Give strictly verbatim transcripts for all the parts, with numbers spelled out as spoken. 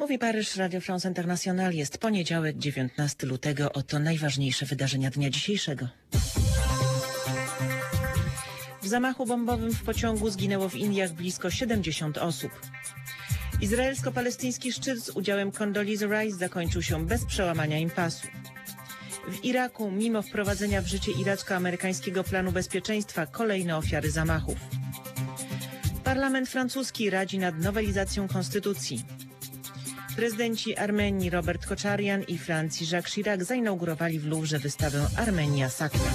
Mówi Paryż, Radio France International. Jest poniedziałek, dziewiętnastego lutego. Oto najważniejsze wydarzenia dnia dzisiejszego. W zamachu bombowym w pociągu zginęło w Indiach blisko siedemdziesiąt osób. Izraelsko-palestyński szczyt z udziałem Condoleezza Rice zakończył się bez przełamania impasu. W Iraku, mimo wprowadzenia w życie iracko-amerykańskiego planu bezpieczeństwa, kolejne ofiary zamachów. Parlament francuski radzi nad nowelizacją konstytucji. Prezydenci Armenii Robert Koczarian i Francji Jacques Chirac zainaugurowali w Louvre wystawę Armenia Sacra.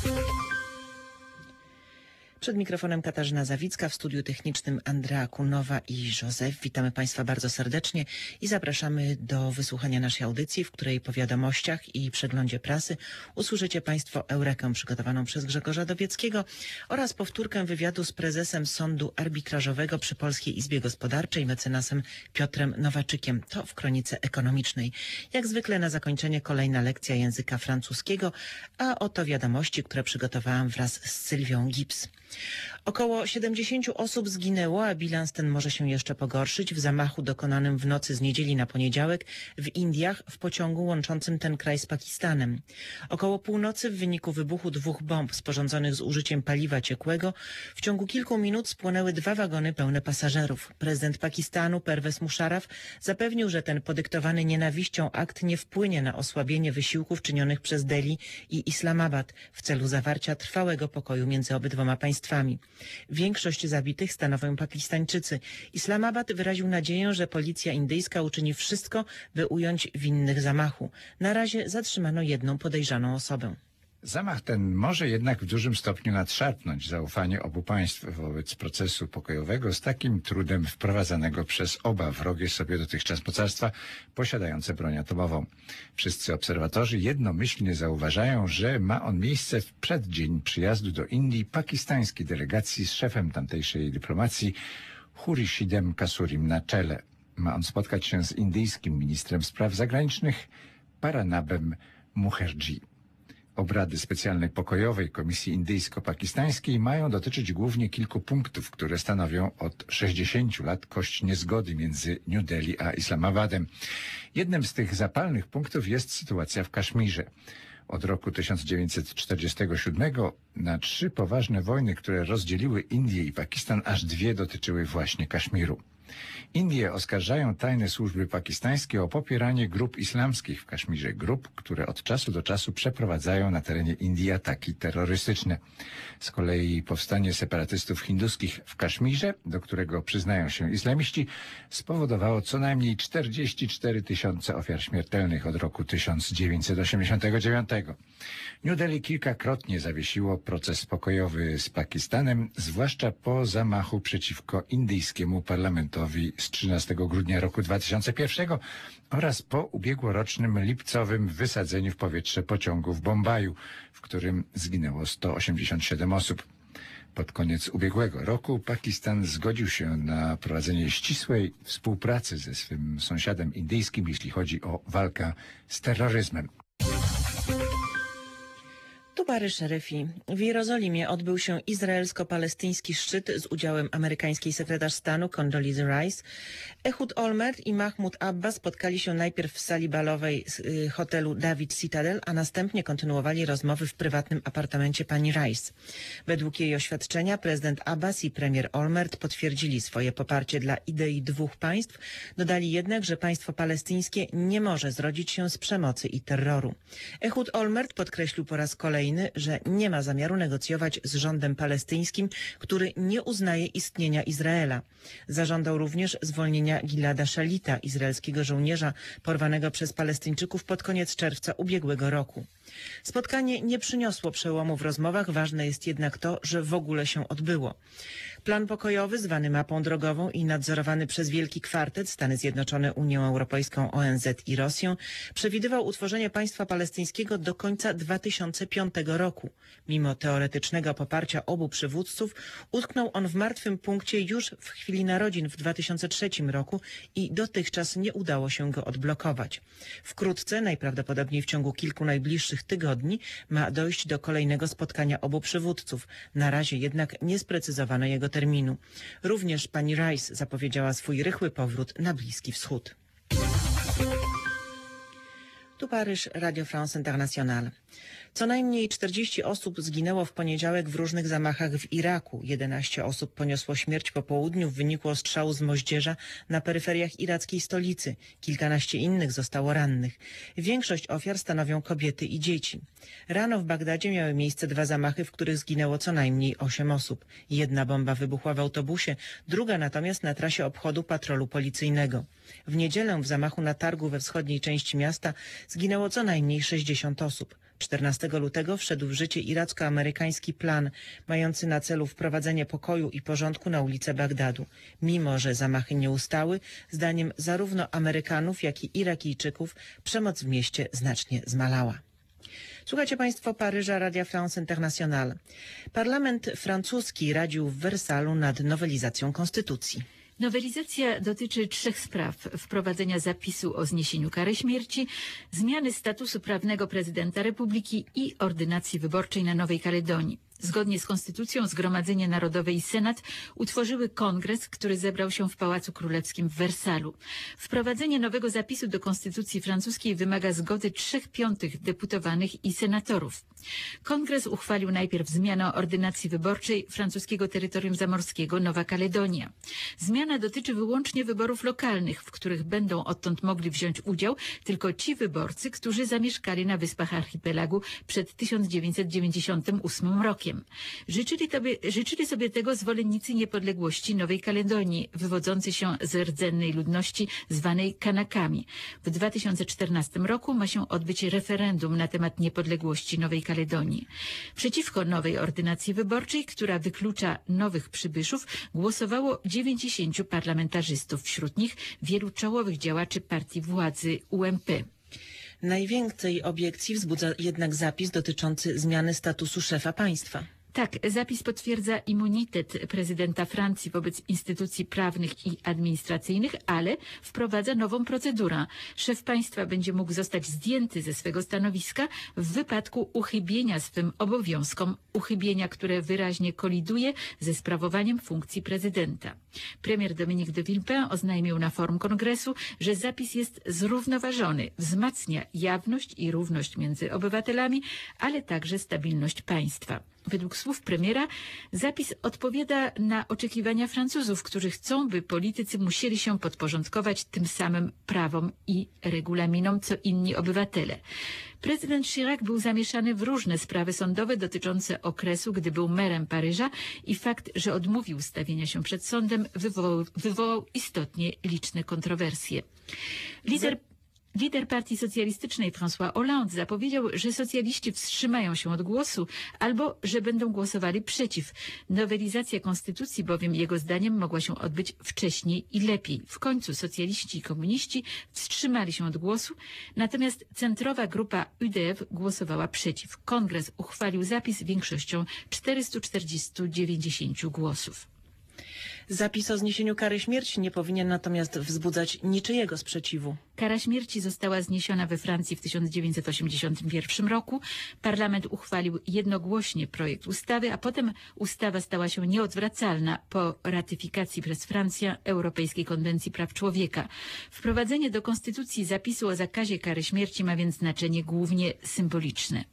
Przed mikrofonem Katarzyna Zawicka, w studiu technicznym Andrea Kunowa i Józef. Witamy Państwa bardzo serdecznie i zapraszamy do wysłuchania naszej audycji, w której po wiadomościach i przeglądzie prasy usłyszycie Państwo Eurekę przygotowaną przez Grzegorza Dobieckiego oraz powtórkę wywiadu z prezesem Sądu Arbitrażowego przy Polskiej Izbie Gospodarczej, mecenasem Piotrem Nowaczykiem. To w Kronice Ekonomicznej. Jak zwykle na zakończenie kolejna lekcja języka francuskiego, a oto wiadomości, które przygotowałam wraz z Sylwią Gibbs. Około siedemdziesięciu osób zginęło, a bilans ten może się jeszcze pogorszyć w zamachu dokonanym w nocy z niedzieli na poniedziałek w Indiach w pociągu łączącym ten kraj z Pakistanem. Około północy w wyniku wybuchu dwóch bomb sporządzonych z użyciem paliwa ciekłego w ciągu kilku minut spłonęły dwa wagony pełne pasażerów. Prezydent Pakistanu Pervez Musharraf zapewnił, że ten podyktowany nienawiścią akt nie wpłynie na osłabienie wysiłków czynionych przez Delhi i Islamabad w celu zawarcia trwałego pokoju między obydwoma państwami. Większość zabitych stanowią Pakistańczycy. Islamabad wyraził nadzieję, że policja indyjska uczyni wszystko, by ująć winnych zamachu. Na razie zatrzymano jedną podejrzaną osobę. Zamach ten może jednak w dużym stopniu nadszarpnąć zaufanie obu państw wobec procesu pokojowego z takim trudem wprowadzanego przez oba wrogie sobie dotychczas mocarstwa posiadające broń atomową. Wszyscy obserwatorzy jednomyślnie zauważają, że ma on miejsce w przeddzień przyjazdu do Indii pakistańskiej delegacji z szefem tamtejszej dyplomacji Khurshidem Kasurim na czele. Ma on spotkać się z indyjskim ministrem spraw zagranicznych Pranabem Mukherjee. Obrady specjalnej pokojowej Komisji Indyjsko-Pakistańskiej mają dotyczyć głównie kilku punktów, które stanowią od sześćdziesięciu lat kość niezgody między New Delhi a Islamabadem. Jednym z tych zapalnych punktów jest sytuacja w Kaszmirze. Od roku tysiąc dziewięćset czterdziestego siódmego na trzy poważne wojny, które rozdzieliły Indię i Pakistan, aż dwie dotyczyły właśnie Kaszmiru. Indie oskarżają tajne służby pakistańskie o popieranie grup islamskich w Kaszmirze, grup, które od czasu do czasu przeprowadzają na terenie Indii ataki terrorystyczne. Z kolei powstanie separatystów hinduskich w Kaszmirze, do którego przyznają się islamiści, spowodowało co najmniej czterdzieści cztery tysiące ofiar śmiertelnych od roku tysiąc dziewięćset osiemdziesiątego dziewiątego. New Delhi kilkakrotnie zawiesiło proces pokojowy z Pakistanem, zwłaszcza po zamachu przeciwko indyjskiemu parlamentowi z trzynastego grudnia roku dwa tysiące pierwszego oraz po ubiegłorocznym lipcowym wysadzeniu w powietrze pociągu w Bombaju, w którym zginęło sto osiemdziesiąt siedem osób. Pod koniec ubiegłego roku Pakistan zgodził się na prowadzenie ścisłej współpracy ze swym sąsiadem indyjskim, jeśli chodzi o walkę z terroryzmem. Tu Paryż, Szeryfi. W Jerozolimie odbył się izraelsko-palestyński szczyt z udziałem amerykańskiej sekretarz stanu Condoleezza Rice. Ehud Olmert i Mahmoud Abbas spotkali się najpierw w sali balowej hotelu David Citadel, a następnie kontynuowali rozmowy w prywatnym apartamencie pani Rice. Według jej oświadczenia prezydent Abbas i premier Olmert potwierdzili swoje poparcie dla idei dwóch państw. Dodali jednak, że państwo palestyńskie nie może zrodzić się z przemocy i terroru. Ehud Olmert podkreślił po raz kolejny, że nie ma zamiaru negocjować z rządem palestyńskim, który nie uznaje istnienia Izraela. Zażądał również zwolnienia Gilada Shalita, izraelskiego żołnierza porwanego przez Palestyńczyków pod koniec czerwca ubiegłego roku. Spotkanie nie przyniosło przełomu w rozmowach, ważne jest jednak to, że w ogóle się odbyło. Plan pokojowy, zwany mapą drogową i nadzorowany przez Wielki Kwartet, Stany Zjednoczone, Unię Europejską, O N Z i Rosję, przewidywał utworzenie państwa palestyńskiego do końca dwa tysiące piątego roku. Mimo teoretycznego poparcia obu przywódców, utknął on w martwym punkcie już w chwili narodzin w dwa tysiące trzecim roku i dotychczas nie udało się go odblokować. Wkrótce, najprawdopodobniej w ciągu kilku najbliższych tygodni, ma dojść do kolejnego spotkania obu przywódców. Na razie jednak nie sprecyzowano jego terminu. Również pani Rice zapowiedziała swój rychły powrót na Bliski Wschód. Tu Paryż, Radio France International. Co najmniej czterdzieści osób zginęło w poniedziałek w różnych zamachach w Iraku. jedenaście osób poniosło śmierć po południu w wyniku ostrzału z moździerza na peryferiach irackiej stolicy. Kilkanaście innych zostało rannych. Większość ofiar stanowią kobiety i dzieci. Rano w Bagdadzie miały miejsce dwa zamachy, w których zginęło co najmniej osiem osób. Jedna bomba wybuchła w autobusie, druga natomiast na trasie obchodu patrolu policyjnego. W niedzielę w zamachu na targu we wschodniej części miasta zginęło co najmniej sześćdziesiąt osób. czternastego lutego wszedł w życie iracko-amerykański plan mający na celu wprowadzenie pokoju i porządku na ulice Bagdadu. Mimo że zamachy nie ustały, zdaniem zarówno Amerykanów, jak i Irakijczyków przemoc w mieście znacznie zmalała. Słuchacie Państwo Paryża, Radia France International. Parlament francuski radził w Wersalu nad nowelizacją konstytucji. Nowelizacja dotyczy trzech spraw: wprowadzenia zapisu o zniesieniu kary śmierci, zmiany statusu prawnego prezydenta republiki i ordynacji wyborczej na Nowej Kaledonii. Zgodnie z konstytucją Zgromadzenie Narodowe i Senat utworzyły kongres, który zebrał się w Pałacu Królewskim w Wersalu. Wprowadzenie nowego zapisu do konstytucji francuskiej wymaga zgody trzech piątych deputowanych i senatorów. Kongres uchwalił najpierw zmianę ordynacji wyborczej francuskiego terytorium zamorskiego Nowa Kaledonia. Zmiana dotyczy wyłącznie wyborów lokalnych, w których będą odtąd mogli wziąć udział tylko ci wyborcy, którzy zamieszkali na wyspach archipelagu przed tysiąc dziewięćset dziewięćdziesiątym ósmym rokiem. Życzyli, tobie, życzyli sobie tego zwolennicy niepodległości Nowej Kaledonii, wywodzący się z rdzennej ludności zwanej Kanakami. W dwa tysiące czternastym roku ma się odbyć referendum na temat niepodległości Nowej Kaledonii. Przeciwko nowej ordynacji wyborczej, która wyklucza nowych przybyszów, głosowało dziewięćdziesięciu parlamentarzystów, wśród nich wielu czołowych działaczy partii władzy U M P. Najwięcej obiekcji wzbudza jednak zapis dotyczący zmiany statusu szefa państwa. Tak, zapis potwierdza immunitet prezydenta Francji wobec instytucji prawnych i administracyjnych, ale wprowadza nową procedurę. Szef państwa będzie mógł zostać zdjęty ze swego stanowiska w wypadku uchybienia swym obowiązkom, uchybienia, które wyraźnie koliduje ze sprawowaniem funkcji prezydenta. Premier Dominique de Villepin oznajmił na forum kongresu, że zapis jest zrównoważony, wzmacnia jawność i równość między obywatelami, ale także stabilność państwa. Według słów premiera zapis odpowiada na oczekiwania Francuzów, którzy chcą, by politycy musieli się podporządkować tym samym prawom i regulaminom, co inni obywatele. Prezydent Chirac był zamieszany w różne sprawy sądowe dotyczące okresu, gdy był merem Paryża, i fakt, że odmówił stawienia się przed sądem, wywołał, wywołał istotnie liczne kontrowersje. Lider Lider Partii Socjalistycznej François Hollande zapowiedział, że socjaliści wstrzymają się od głosu albo że będą głosowali przeciw. Nowelizacja konstytucji bowiem jego zdaniem mogła się odbyć wcześniej i lepiej. W końcu socjaliści i komuniści wstrzymali się od głosu, natomiast centrowa grupa U D F głosowała przeciw. Kongres uchwalił zapis większością czterystu czterdziestu dziewięćdziesięciu głosów. Zapis o zniesieniu kary śmierci nie powinien natomiast wzbudzać niczyjego sprzeciwu. Kara śmierci została zniesiona we Francji w tysiąc dziewięćset osiemdziesiątym pierwszym roku. Parlament uchwalił jednogłośnie projekt ustawy, a potem ustawa stała się nieodwracalna po ratyfikacji przez Francję Europejskiej Konwencji Praw Człowieka. Wprowadzenie do konstytucji zapisu o zakazie kary śmierci ma więc znaczenie głównie symboliczne.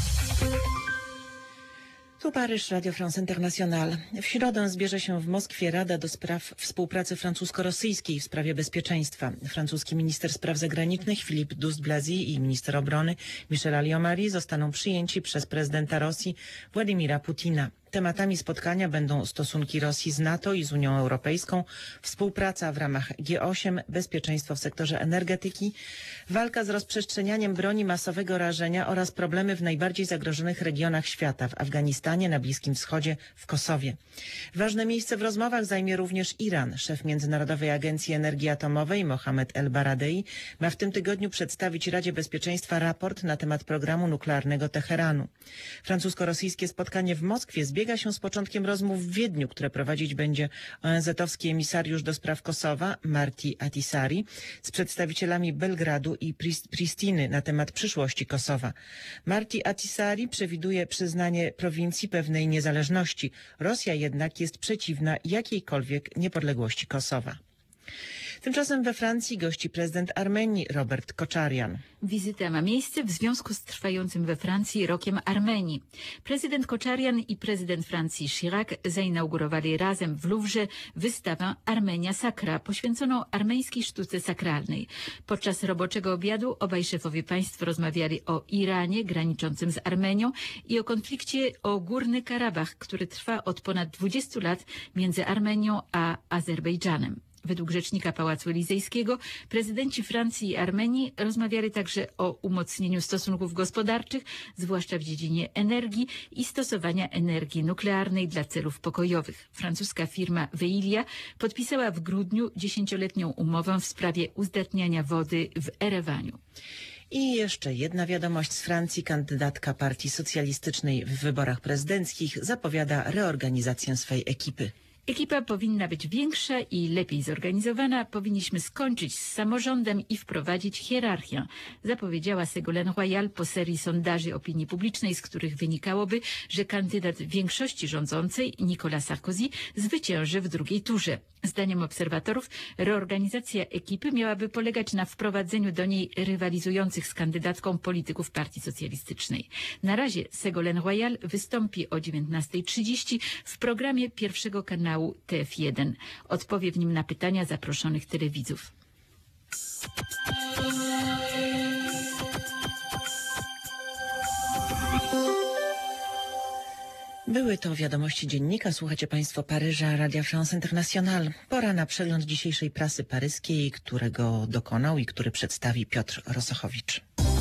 Tu Paryż, Radio France International. W środę zbierze się w Moskwie Rada do spraw współpracy francusko-rosyjskiej w sprawie bezpieczeństwa. Francuski minister spraw zagranicznych Philippe Douste-Blazy i minister obrony Michel Alliot-Marie zostaną przyjęci przez prezydenta Rosji Władimira Putina. Tematami spotkania będą stosunki Rosji z NATO i z Unią Europejską, współpraca w ramach G osiem, bezpieczeństwo w sektorze energetyki, walka z rozprzestrzenianiem broni masowego rażenia oraz problemy w najbardziej zagrożonych regionach świata, w Afganistanie, na Bliskim Wschodzie, w Kosowie. Ważne miejsce w rozmowach zajmie również Iran. Szef Międzynarodowej Agencji Energii Atomowej Mohamed El-Baradei ma w tym tygodniu przedstawić Radzie Bezpieczeństwa raport na temat programu nuklearnego Teheranu. Francusko-rosyjskie spotkanie w Moskwie zbiega Zbiega się z początkiem rozmów w Wiedniu, które prowadzić będzie O N Z-owski emisariusz do spraw Kosowa Marti Ahtisaari z przedstawicielami Belgradu i Pristiny na temat przyszłości Kosowa. Marti Ahtisaari przewiduje przyznanie prowincji pewnej niezależności. Rosja jednak jest przeciwna jakiejkolwiek niepodległości Kosowa. Tymczasem we Francji gości prezydent Armenii Robert Koczarian. Wizyta ma miejsce w związku z trwającym we Francji rokiem Armenii. Prezydent Koczarian i prezydent Francji Chirac zainaugurowali razem w Louvre wystawę Armenia Sacra, poświęconą armeńskiej sztuce sakralnej. Podczas roboczego obiadu obaj szefowie państw rozmawiali o Iranie graniczącym z Armenią i o konflikcie o Górny Karabach, który trwa od ponad dwudziestu lat między Armenią a Azerbejdżanem. Według rzecznika Pałacu Elizejskiego prezydenci Francji i Armenii rozmawiali także o umocnieniu stosunków gospodarczych, zwłaszcza w dziedzinie energii i stosowania energii nuklearnej dla celów pokojowych. Francuska firma Veolia podpisała w grudniu dziesięcioletnią umowę w sprawie uzdatniania wody w Erewaniu. I jeszcze jedna wiadomość z Francji. Kandydatka Partii Socjalistycznej w wyborach prezydenckich zapowiada reorganizację swej ekipy. Ekipa powinna być większa i lepiej zorganizowana. Powinniśmy skończyć z samorządem i wprowadzić hierarchię, zapowiedziała Ségolène Royal po serii sondaży opinii publicznej, z których wynikałoby, że kandydat większości rządzącej, Nicolas Sarkozy, zwycięży w drugiej turze. Zdaniem obserwatorów reorganizacja ekipy miałaby polegać na wprowadzeniu do niej rywalizujących z kandydatką polityków Partii Socjalistycznej. Na razie Ségolène Royal wystąpi o dziewiętnastej trzydzieści w programie pierwszego kanału T F jeden. Odpowie w nim na pytania zaproszonych telewidzów. Były to wiadomości dziennika. Słuchacie Państwo Paryża, Radia France International. Pora na przegląd dzisiejszej prasy paryskiej, którego dokonał i który przedstawi Piotr Rosochowicz.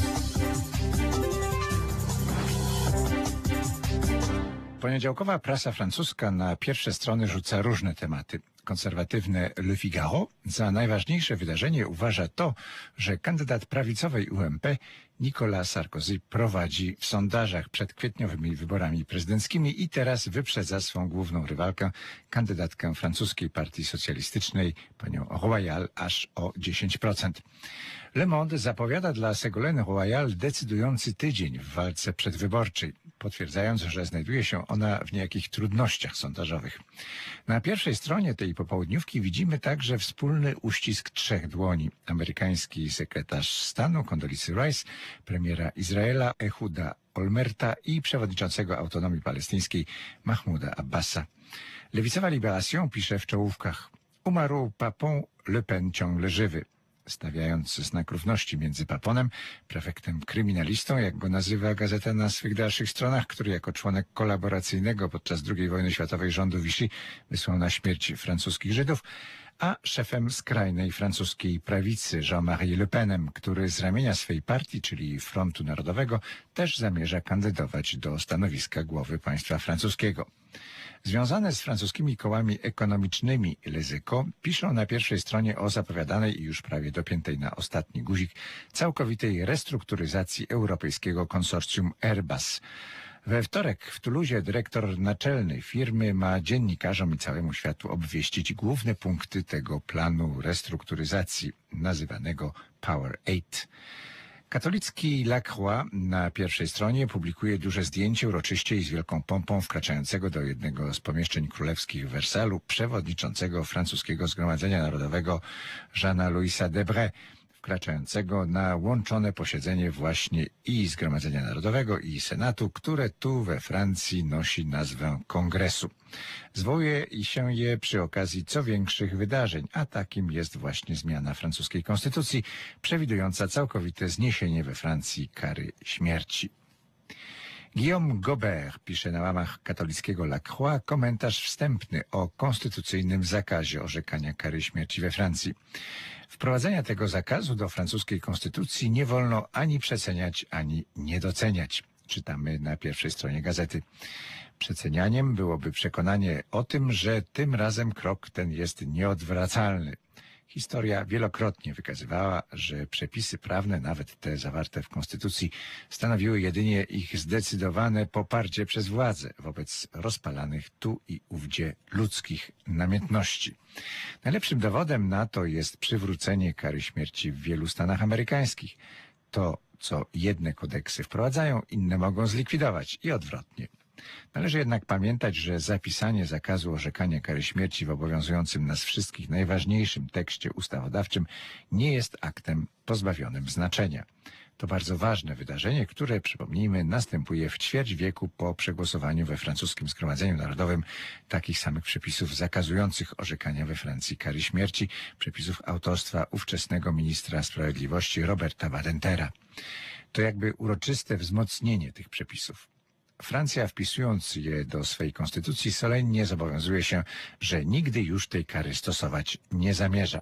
Poniedziałkowa prasa francuska na pierwsze strony rzuca różne tematy. Konserwatywne Le Figaro za najważniejsze wydarzenie uważa to, że kandydat prawicowej U M P Nicolas Sarkozy prowadzi w sondażach przed kwietniowymi wyborami prezydenckimi i teraz wyprzedza swą główną rywalkę, kandydatkę francuskiej Partii Socjalistycznej, panią Royal, aż o dziesięć procent. Le Monde zapowiada dla Ségolène Royal decydujący tydzień w walce przedwyborczej, potwierdzając, że znajduje się ona w niejakich trudnościach sondażowych. Na pierwszej stronie tej popołudniówki widzimy także wspólny uścisk trzech dłoni. Amerykański sekretarz stanu Condoleezza Rice, premiera Izraela Ehuda Olmerta i przewodniczącego autonomii palestyńskiej Mahmouda Abbasa. Lewicowa Libération pisze w czołówkach: umarł Papon, Le Pen ciągle żywy, stawiając znak równości między Paponem, prefektem kryminalistą, jak go nazywa gazeta na swych dalszych stronach, który jako członek kolaboracyjnego podczas drugiej wojny światowej rządu Vichy wysłał na śmierć francuskich Żydów, a szefem skrajnej francuskiej prawicy Jean-Marie Le Penem, który z ramienia swej partii, czyli Frontu Narodowego, też zamierza kandydować do stanowiska głowy państwa francuskiego. Związane z francuskimi kołami ekonomicznymi Les Echos piszą na pierwszej stronie o zapowiadanej i już prawie dopiętej na ostatni guzik całkowitej restrukturyzacji europejskiego konsorcjum Airbus. We wtorek w Toulousie dyrektor naczelny firmy ma dziennikarzom i całemu światu obwieścić główne punkty tego planu restrukturyzacji, nazywanego Power osiem. Katolicki La Croix na pierwszej stronie publikuje duże zdjęcie uroczyście i z wielką pompą wkraczającego do jednego z pomieszczeń królewskich w Wersalu przewodniczącego francuskiego Zgromadzenia Narodowego Jeana Louisa Debré, wkraczającego na łączone posiedzenie właśnie i Zgromadzenia Narodowego, i Senatu, które tu we Francji nosi nazwę Kongresu. Zwołuje się je przy okazji co większych wydarzeń, a takim jest właśnie zmiana francuskiej konstytucji, przewidująca całkowite zniesienie we Francji kary śmierci. Guillaume Gobert pisze na łamach katolickiego La Croix komentarz wstępny o konstytucyjnym zakazie orzekania kary śmierci we Francji. Wprowadzenia tego zakazu do francuskiej konstytucji nie wolno ani przeceniać, ani niedoceniać. Czytamy na pierwszej stronie gazety. Przecenianiem byłoby przekonanie o tym, że tym razem krok ten jest nieodwracalny. Historia wielokrotnie wykazywała, że przepisy prawne, nawet te zawarte w Konstytucji, stanowiły jedynie ich zdecydowane poparcie przez władzę wobec rozpalanych tu i ówdzie ludzkich namiętności. Najlepszym dowodem na to jest przywrócenie kary śmierci w wielu stanach amerykańskich. To, co jedne kodeksy wprowadzają, inne mogą zlikwidować i odwrotnie. Należy jednak pamiętać, że zapisanie zakazu orzekania kary śmierci w obowiązującym nas wszystkich najważniejszym tekście ustawodawczym nie jest aktem pozbawionym znaczenia. To bardzo ważne wydarzenie, które, przypomnijmy, następuje w ćwierć wieku po przegłosowaniu we francuskim Zgromadzeniu Narodowym takich samych przepisów zakazujących orzekania we Francji kary śmierci, przepisów autorstwa ówczesnego ministra sprawiedliwości Roberta Badintera. To jakby uroczyste wzmocnienie tych przepisów. Francja, wpisując je do swej konstytucji, solennie zobowiązuje się, że nigdy już tej kary stosować nie zamierza.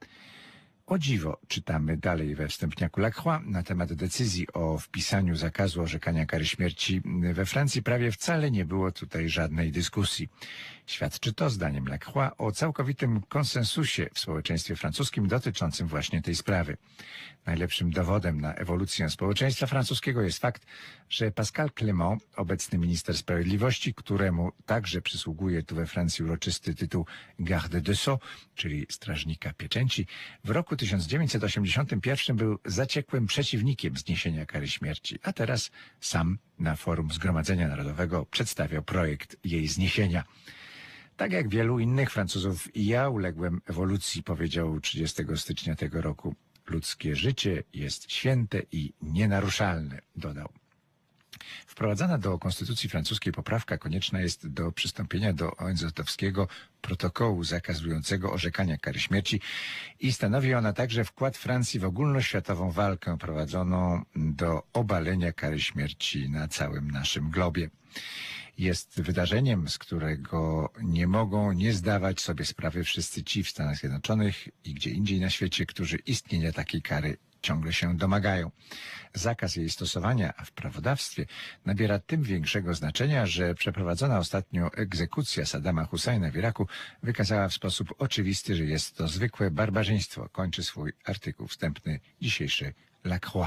O dziwo, czytamy dalej we wstępniaku Lacroix na temat decyzji o wpisaniu zakazu orzekania kary śmierci we Francji prawie wcale nie było tutaj żadnej dyskusji. Świadczy to, zdaniem Lacroix, o całkowitym konsensusie w społeczeństwie francuskim dotyczącym właśnie tej sprawy. Najlepszym dowodem na ewolucję społeczeństwa francuskiego jest fakt, że Pascal Clément, obecny minister sprawiedliwości, któremu także przysługuje tu we Francji uroczysty tytuł garde de sceaux, czyli strażnika pieczęci, w roku tysiąc dziewięćset osiemdziesiątym pierwszym był zaciekłym przeciwnikiem zniesienia kary śmierci, a teraz sam na forum Zgromadzenia Narodowego przedstawiał projekt jej zniesienia. Tak jak wielu innych Francuzów i ja uległem ewolucji, powiedział trzydziestego stycznia tego roku. Ludzkie życie jest święte i nienaruszalne, dodał. Wprowadzana do konstytucji francuskiej poprawka konieczna jest do przystąpienia do O N Z-owskiego protokołu zakazującego orzekania kary śmierci i stanowi ona także wkład Francji w ogólnoświatową walkę prowadzoną do obalenia kary śmierci na całym naszym globie. Jest wydarzeniem, z którego nie mogą nie zdawać sobie sprawy wszyscy ci w Stanach Zjednoczonych i gdzie indziej na świecie, którzy istnienia takiej kary ciągle się domagają. Zakaz jej stosowania w prawodawstwie nabiera tym większego znaczenia, że przeprowadzona ostatnio egzekucja Saddama Husajna w Iraku wykazała w sposób oczywisty, że jest to zwykłe barbarzyństwo. Kończy swój artykuł wstępny dzisiejszy Lacroix.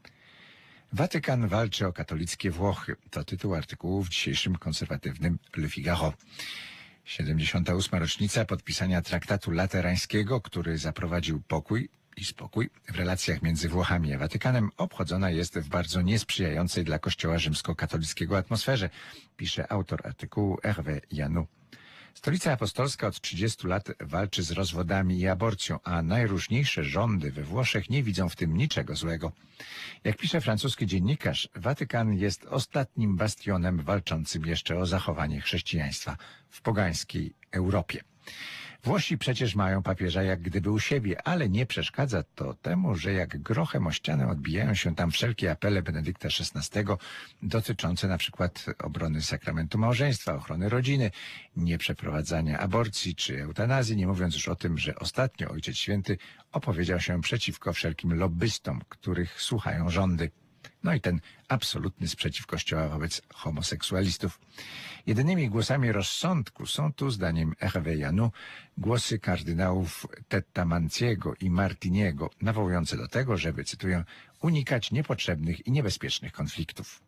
Watykan walczy o katolickie Włochy. To tytuł artykułu w dzisiejszym konserwatywnym Le Figaro. siedemdziesiąta ósma rocznica podpisania traktatu laterańskiego, który zaprowadził pokój i spokój w relacjach między Włochami a Watykanem, obchodzona jest w bardzo niesprzyjającej dla Kościoła rzymskokatolickiego atmosferze, pisze autor artykułu Hervé Janou. Stolica Apostolska od trzydziestu lat walczy z rozwodami i aborcją, a najróżniejsze rządy we Włoszech nie widzą w tym niczego złego. Jak pisze francuski dziennikarz, Watykan jest ostatnim bastionem walczącym jeszcze o zachowanie chrześcijaństwa w pogańskiej Europie. Włosi przecież mają papieża jak gdyby u siebie, ale nie przeszkadza to temu, że jak grochem o ścianę odbijają się tam wszelkie apele Benedykta szesnastego dotyczące na przykład obrony sakramentu małżeństwa, ochrony rodziny, nieprzeprowadzania aborcji czy eutanazji, nie mówiąc już o tym, że ostatnio Ojciec Święty opowiedział się przeciwko wszelkim lobbystom, których słuchają rządy. No i ten absolutny sprzeciw Kościoła wobec homoseksualistów. Jedynymi głosami rozsądku są tu, zdaniem Hervé Janou, głosy kardynałów Tettamanciego i Martiniego, nawołujące do tego, żeby, cytuję, unikać niepotrzebnych i niebezpiecznych konfliktów.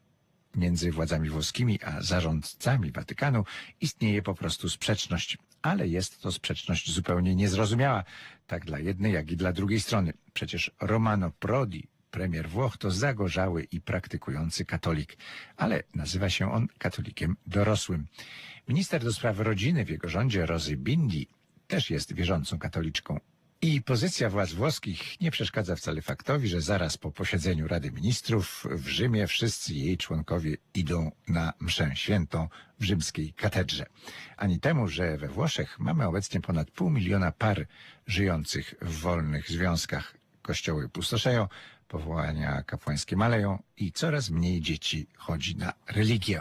Między władzami włoskimi a zarządcami Watykanu istnieje po prostu sprzeczność, ale jest to sprzeczność zupełnie niezrozumiała, tak dla jednej, jak i dla drugiej strony. Przecież Romano Prodi, premier Włoch, to zagorzały i praktykujący katolik, ale nazywa się on katolikiem dorosłym. Minister do spraw rodziny w jego rządzie, Rosy Bindi, też jest wierzącą katoliczką. I pozycja władz włoskich nie przeszkadza wcale faktowi, że zaraz po posiedzeniu Rady Ministrów w Rzymie wszyscy jej członkowie idą na mszę świętą w rzymskiej katedrze. Ani temu, że we Włoszech mamy obecnie ponad pół miliona par żyjących w wolnych związkach. Kościoły pustoszeją, powołania kapłańskie maleją i coraz mniej dzieci chodzi na religię.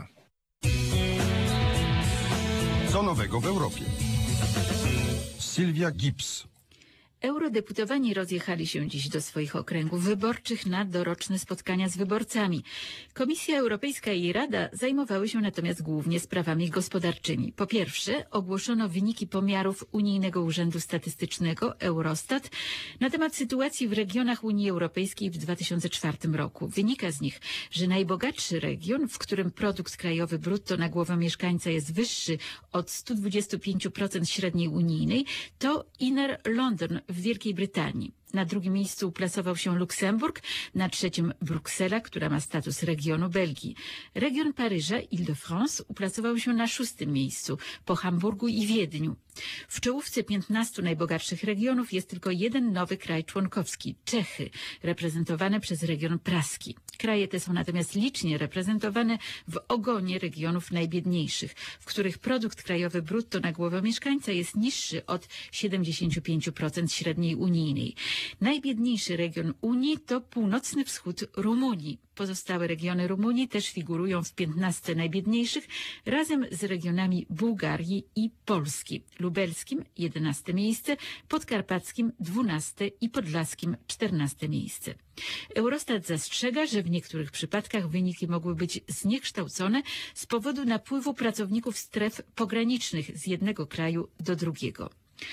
Co nowego w Europie? Sylwia Gibbs. Eurodeputowani rozjechali się dziś do swoich okręgów wyborczych na doroczne spotkania z wyborcami. Komisja Europejska i Rada zajmowały się natomiast głównie sprawami gospodarczymi. Po pierwsze, ogłoszono wyniki pomiarów Unijnego Urzędu Statystycznego Eurostat na temat sytuacji w regionach Unii Europejskiej w dwa tysiące czwartym roku. Wynika z nich, że najbogatszy region, w którym produkt krajowy brutto na głowę mieszkańca jest wyższy od stu dwudziestu pięciu procent średniej unijnej, to Inner London w Wielkiej Brytanii. Na drugim miejscu uplasował się Luksemburg, na trzecim Bruksela, która ma status regionu Belgii. Region Paryża, Île-de-France, uplasował się na szóstym miejscu, po Hamburgu i Wiedniu. W czołówce piętnastu najbogatszych regionów jest tylko jeden nowy kraj członkowski – Czechy, reprezentowane przez region praski. Kraje te są natomiast licznie reprezentowane w ogonie regionów najbiedniejszych, w których produkt krajowy brutto na głowę mieszkańca jest niższy od siedemdziesiąt pięć procent średniej unijnej. Najbiedniejszy region Unii to północny wschód Rumunii. Pozostałe regiony Rumunii też figurują w piętnastce najbiedniejszych razem z regionami Bułgarii i Polski. Lubelskim jedenaste miejsce, podkarpackim dwunaste i podlaskim czternaste miejsce. Eurostat zastrzega, że w niektórych przypadkach wyniki mogły być zniekształcone z powodu napływu pracowników stref pogranicznych z jednego kraju do drugiego.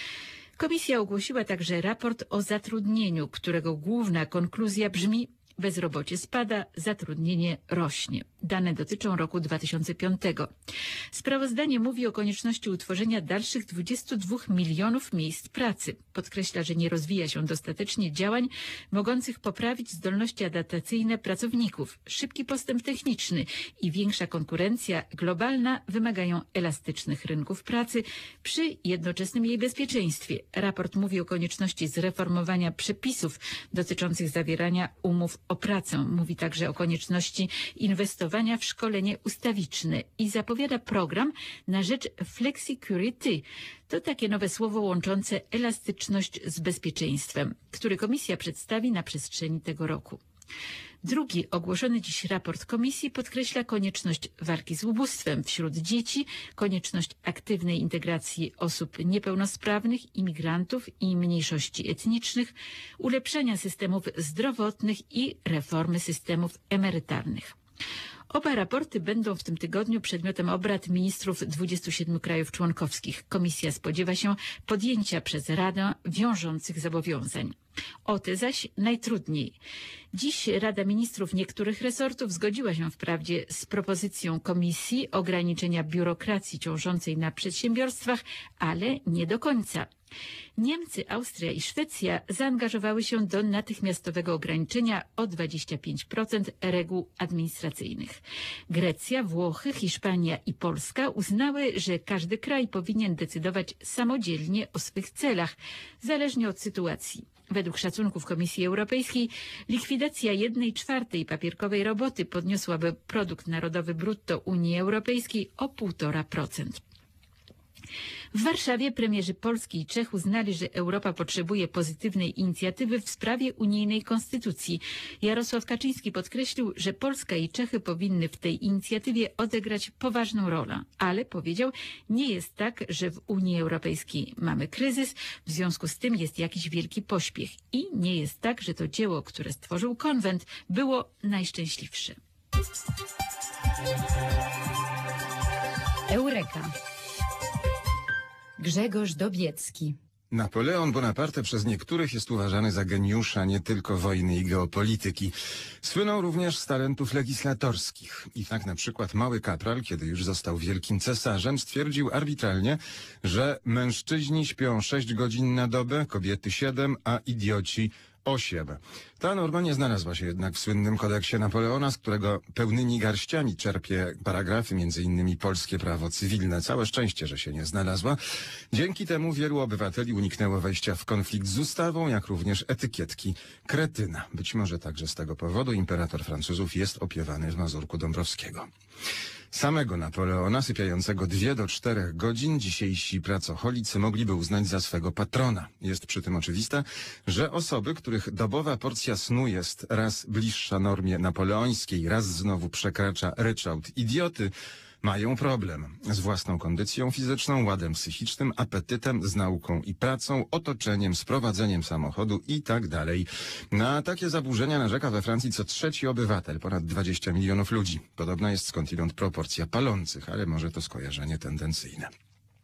Komisja ogłosiła także raport o zatrudnieniu, którego główna konkluzja brzmi: bezrobocie spada, zatrudnienie rośnie. Dane dotyczą roku dwa tysiące piątego. Sprawozdanie mówi o konieczności utworzenia dalszych dwudziestu dwóch milionów miejsc pracy. Podkreśla, że nie rozwija się dostatecznie działań mogących poprawić zdolności adaptacyjne pracowników. Szybki postęp techniczny i większa konkurencja globalna wymagają elastycznych rynków pracy przy jednoczesnym jej bezpieczeństwie. Raport mówi o konieczności zreformowania przepisów dotyczących zawierania umów o pracę. Mówi także o konieczności inwestowania w szkolenie ustawiczne i zapowiada program na rzecz flexicurity. To takie nowe słowo łączące elastyczność z bezpieczeństwem, który Komisja przedstawi na przestrzeni tego roku. Drugi ogłoszony dziś raport Komisji podkreśla konieczność walki z ubóstwem wśród dzieci, konieczność aktywnej integracji osób niepełnosprawnych, imigrantów i mniejszości etnicznych, ulepszania systemów zdrowotnych i reformy systemów emerytalnych. Oba raporty będą w tym tygodniu przedmiotem obrad ministrów dwudziestu siedmiu krajów członkowskich. Komisja spodziewa się podjęcia przez Radę wiążących zobowiązań. O te zaś najtrudniej. Dziś Rada Ministrów niektórych resortów zgodziła się wprawdzie z propozycją Komisji ograniczenia biurokracji ciążącej na przedsiębiorstwach, ale nie do końca. Niemcy, Austria i Szwecja zaangażowały się do natychmiastowego ograniczenia o dwadzieścia pięć procent reguł administracyjnych. Grecja, Włochy, Hiszpania i Polska uznały, że każdy kraj powinien decydować samodzielnie o swych celach, zależnie od sytuacji. Według szacunków Komisji Europejskiej likwidacja jednej czwartej papierkowej roboty podniosłaby produkt narodowy brutto Unii Europejskiej o półtora procent. W Warszawie premierzy Polski i Czech uznali, że Europa potrzebuje pozytywnej inicjatywy w sprawie unijnej konstytucji. Jarosław Kaczyński podkreślił, że Polska i Czechy powinny w tej inicjatywie odegrać poważną rolę. Ale, powiedział, nie jest tak, że w Unii Europejskiej mamy kryzys, w związku z tym jest jakiś wielki pośpiech. I nie jest tak, że to dzieło, które stworzył konwent, było najszczęśliwsze. Eureka. Grzegorz Dobiecki. Napoleon Bonaparte przez niektórych jest uważany za geniusza nie tylko wojny i geopolityki. Słynął również z talentów legislatorskich. I tak na przykład mały kapral, kiedy już został wielkim cesarzem, stwierdził arbitralnie, że mężczyźni śpią sześć godzin na dobę, kobiety siedem, a idioci osiem. Ta norma nie znalazła się jednak w słynnym kodeksie Napoleona, z którego pełnymi garściami czerpie paragrafy, między innymi polskie prawo cywilne. Całe szczęście, że się nie znalazła. Dzięki temu wielu obywateli uniknęło wejścia w konflikt z ustawą, jak również etykietki kretyna. Być może także z tego powodu imperator Francuzów jest opiewany w Mazurku Dąbrowskiego. Samego Napoleona, sypiającego dwie do czterech godzin, dzisiejsi pracocholicy mogliby uznać za swego patrona. Jest przy tym oczywiste, że osoby, których dobowa porcja snu jest raz bliższa normie napoleońskiej, raz znowu przekracza ryczałt idioty, mają problem z własną kondycją fizyczną, ładem psychicznym, apetytem, z nauką i pracą, otoczeniem, z prowadzeniem samochodu i tak dalej. Na takie zaburzenia narzeka we Francji co trzeci obywatel, ponad dwadzieścia milionów ludzi. Podobna jest skądinąd proporcja palących, ale może to skojarzenie tendencyjne.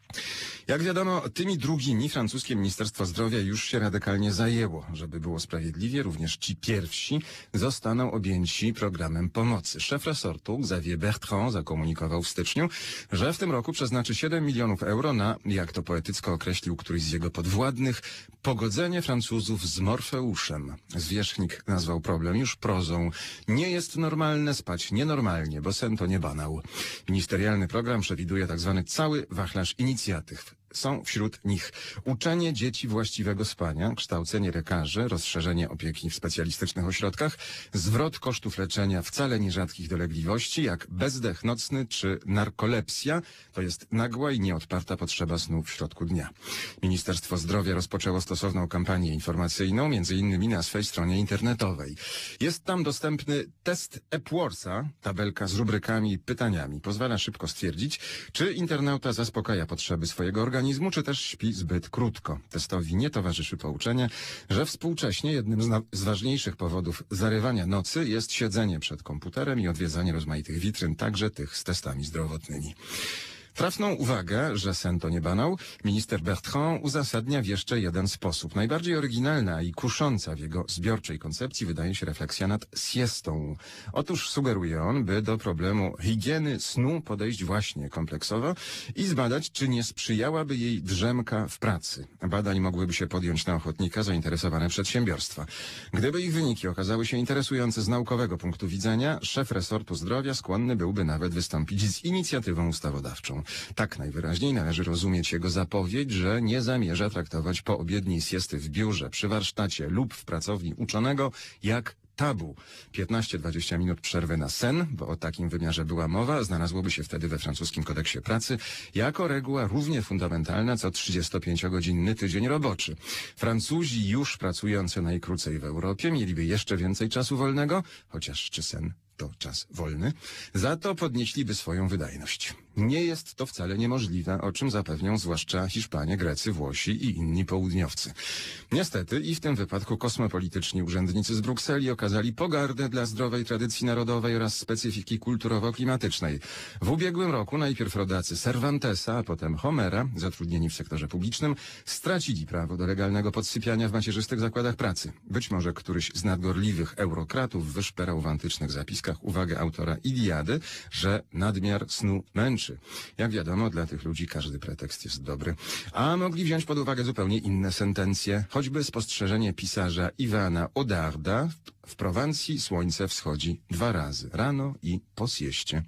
Jak wiadomo, tymi drugimi francuskie Ministerstwo Zdrowia już się radykalnie zajęło. Żeby było sprawiedliwie, również ci pierwsi zostaną objęci programem pomocy. Szef resortu Xavier Bertrand zakomunikował w styczniu, że w tym roku przeznaczy siedem milionów euro na, jak to poetycko określił któryś z jego podwładnych, pogodzenie Francuzów z Morfeuszem. Zwierzchnik nazwał problem już prozą. Nie jest normalne spać nienormalnie, bo sen to nie banał. Ministerialny program przewiduje tak zwany cały wachlarz inicjatyw. Są wśród nich uczenie dzieci właściwego spania, kształcenie lekarzy, rozszerzenie opieki w specjalistycznych ośrodkach, zwrot kosztów leczenia wcale nierzadkich dolegliwości, jak bezdech nocny czy narkolepsja, to jest nagła i nieodparta potrzeba snu w środku dnia. Ministerstwo Zdrowia rozpoczęło stosowną kampanię informacyjną, między innymi na swej stronie internetowej. Jest tam dostępny test Epwortha, tabelka z rubrykami i pytaniami. Pozwala szybko stwierdzić, czy internauta zaspokaja potrzeby swojego organizmu, czy też śpi zbyt krótko. Testowi nie towarzyszy pouczenie, że współcześnie jednym z, z ważniejszych powodów zarywania nocy jest siedzenie przed komputerem i odwiedzanie rozmaitych witryn, także tych z testami zdrowotnymi. Trafną uwagę, że sen to nie banał, minister Bertrand uzasadnia w jeszcze jeden sposób. Najbardziej oryginalna i kusząca w jego zbiorczej koncepcji wydaje się refleksja nad siestą. Otóż sugeruje on, by do problemu higieny snu podejść właśnie kompleksowo i zbadać, czy nie sprzyjałaby jej drzemka w pracy. Badań mogłyby się podjąć na ochotnika zainteresowane przedsiębiorstwa. Gdyby ich wyniki okazały się interesujące z naukowego punktu widzenia, szef resortu zdrowia skłonny byłby nawet wystąpić z inicjatywą ustawodawczą. Tak najwyraźniej należy rozumieć jego zapowiedź, że nie zamierza traktować poobiedniej siesty w biurze, przy warsztacie lub w pracowni uczonego jak tabu. piętnaście do dwudziestu minut przerwy na sen, bo o takim wymiarze była mowa, znalazłoby się wtedy we francuskim kodeksie pracy jako reguła równie fundamentalna co trzydziestopięciogodzinny tydzień roboczy. Francuzi już pracujący najkrócej w Europie mieliby jeszcze więcej czasu wolnego, chociaż czy sen to czas wolny, za to podnieśliby swoją wydajność. Nie jest to wcale niemożliwe, o czym zapewnią zwłaszcza Hiszpanie, Grecy, Włosi i inni południowcy. Niestety i w tym wypadku kosmopolityczni urzędnicy z Brukseli okazali pogardę dla zdrowej tradycji narodowej oraz specyfiki kulturowo-klimatycznej. W ubiegłym roku najpierw rodacy Cervantesa, a potem Homera, zatrudnieni w sektorze publicznym, stracili prawo do legalnego podsypiania w macierzystych zakładach pracy. Być może któryś z nadgorliwych eurokratów wyszperał w antycznych zapiskach uwagę autora Iliady, że nadmiar snu męczy. Jak wiadomo, dla tych ludzi każdy pretekst jest dobry. A mogli wziąć pod uwagę zupełnie inne sentencje, choćby spostrzeżenie pisarza Iwana Odarda: w Prowansji słońce wschodzi dwa razy, rano i po sieście.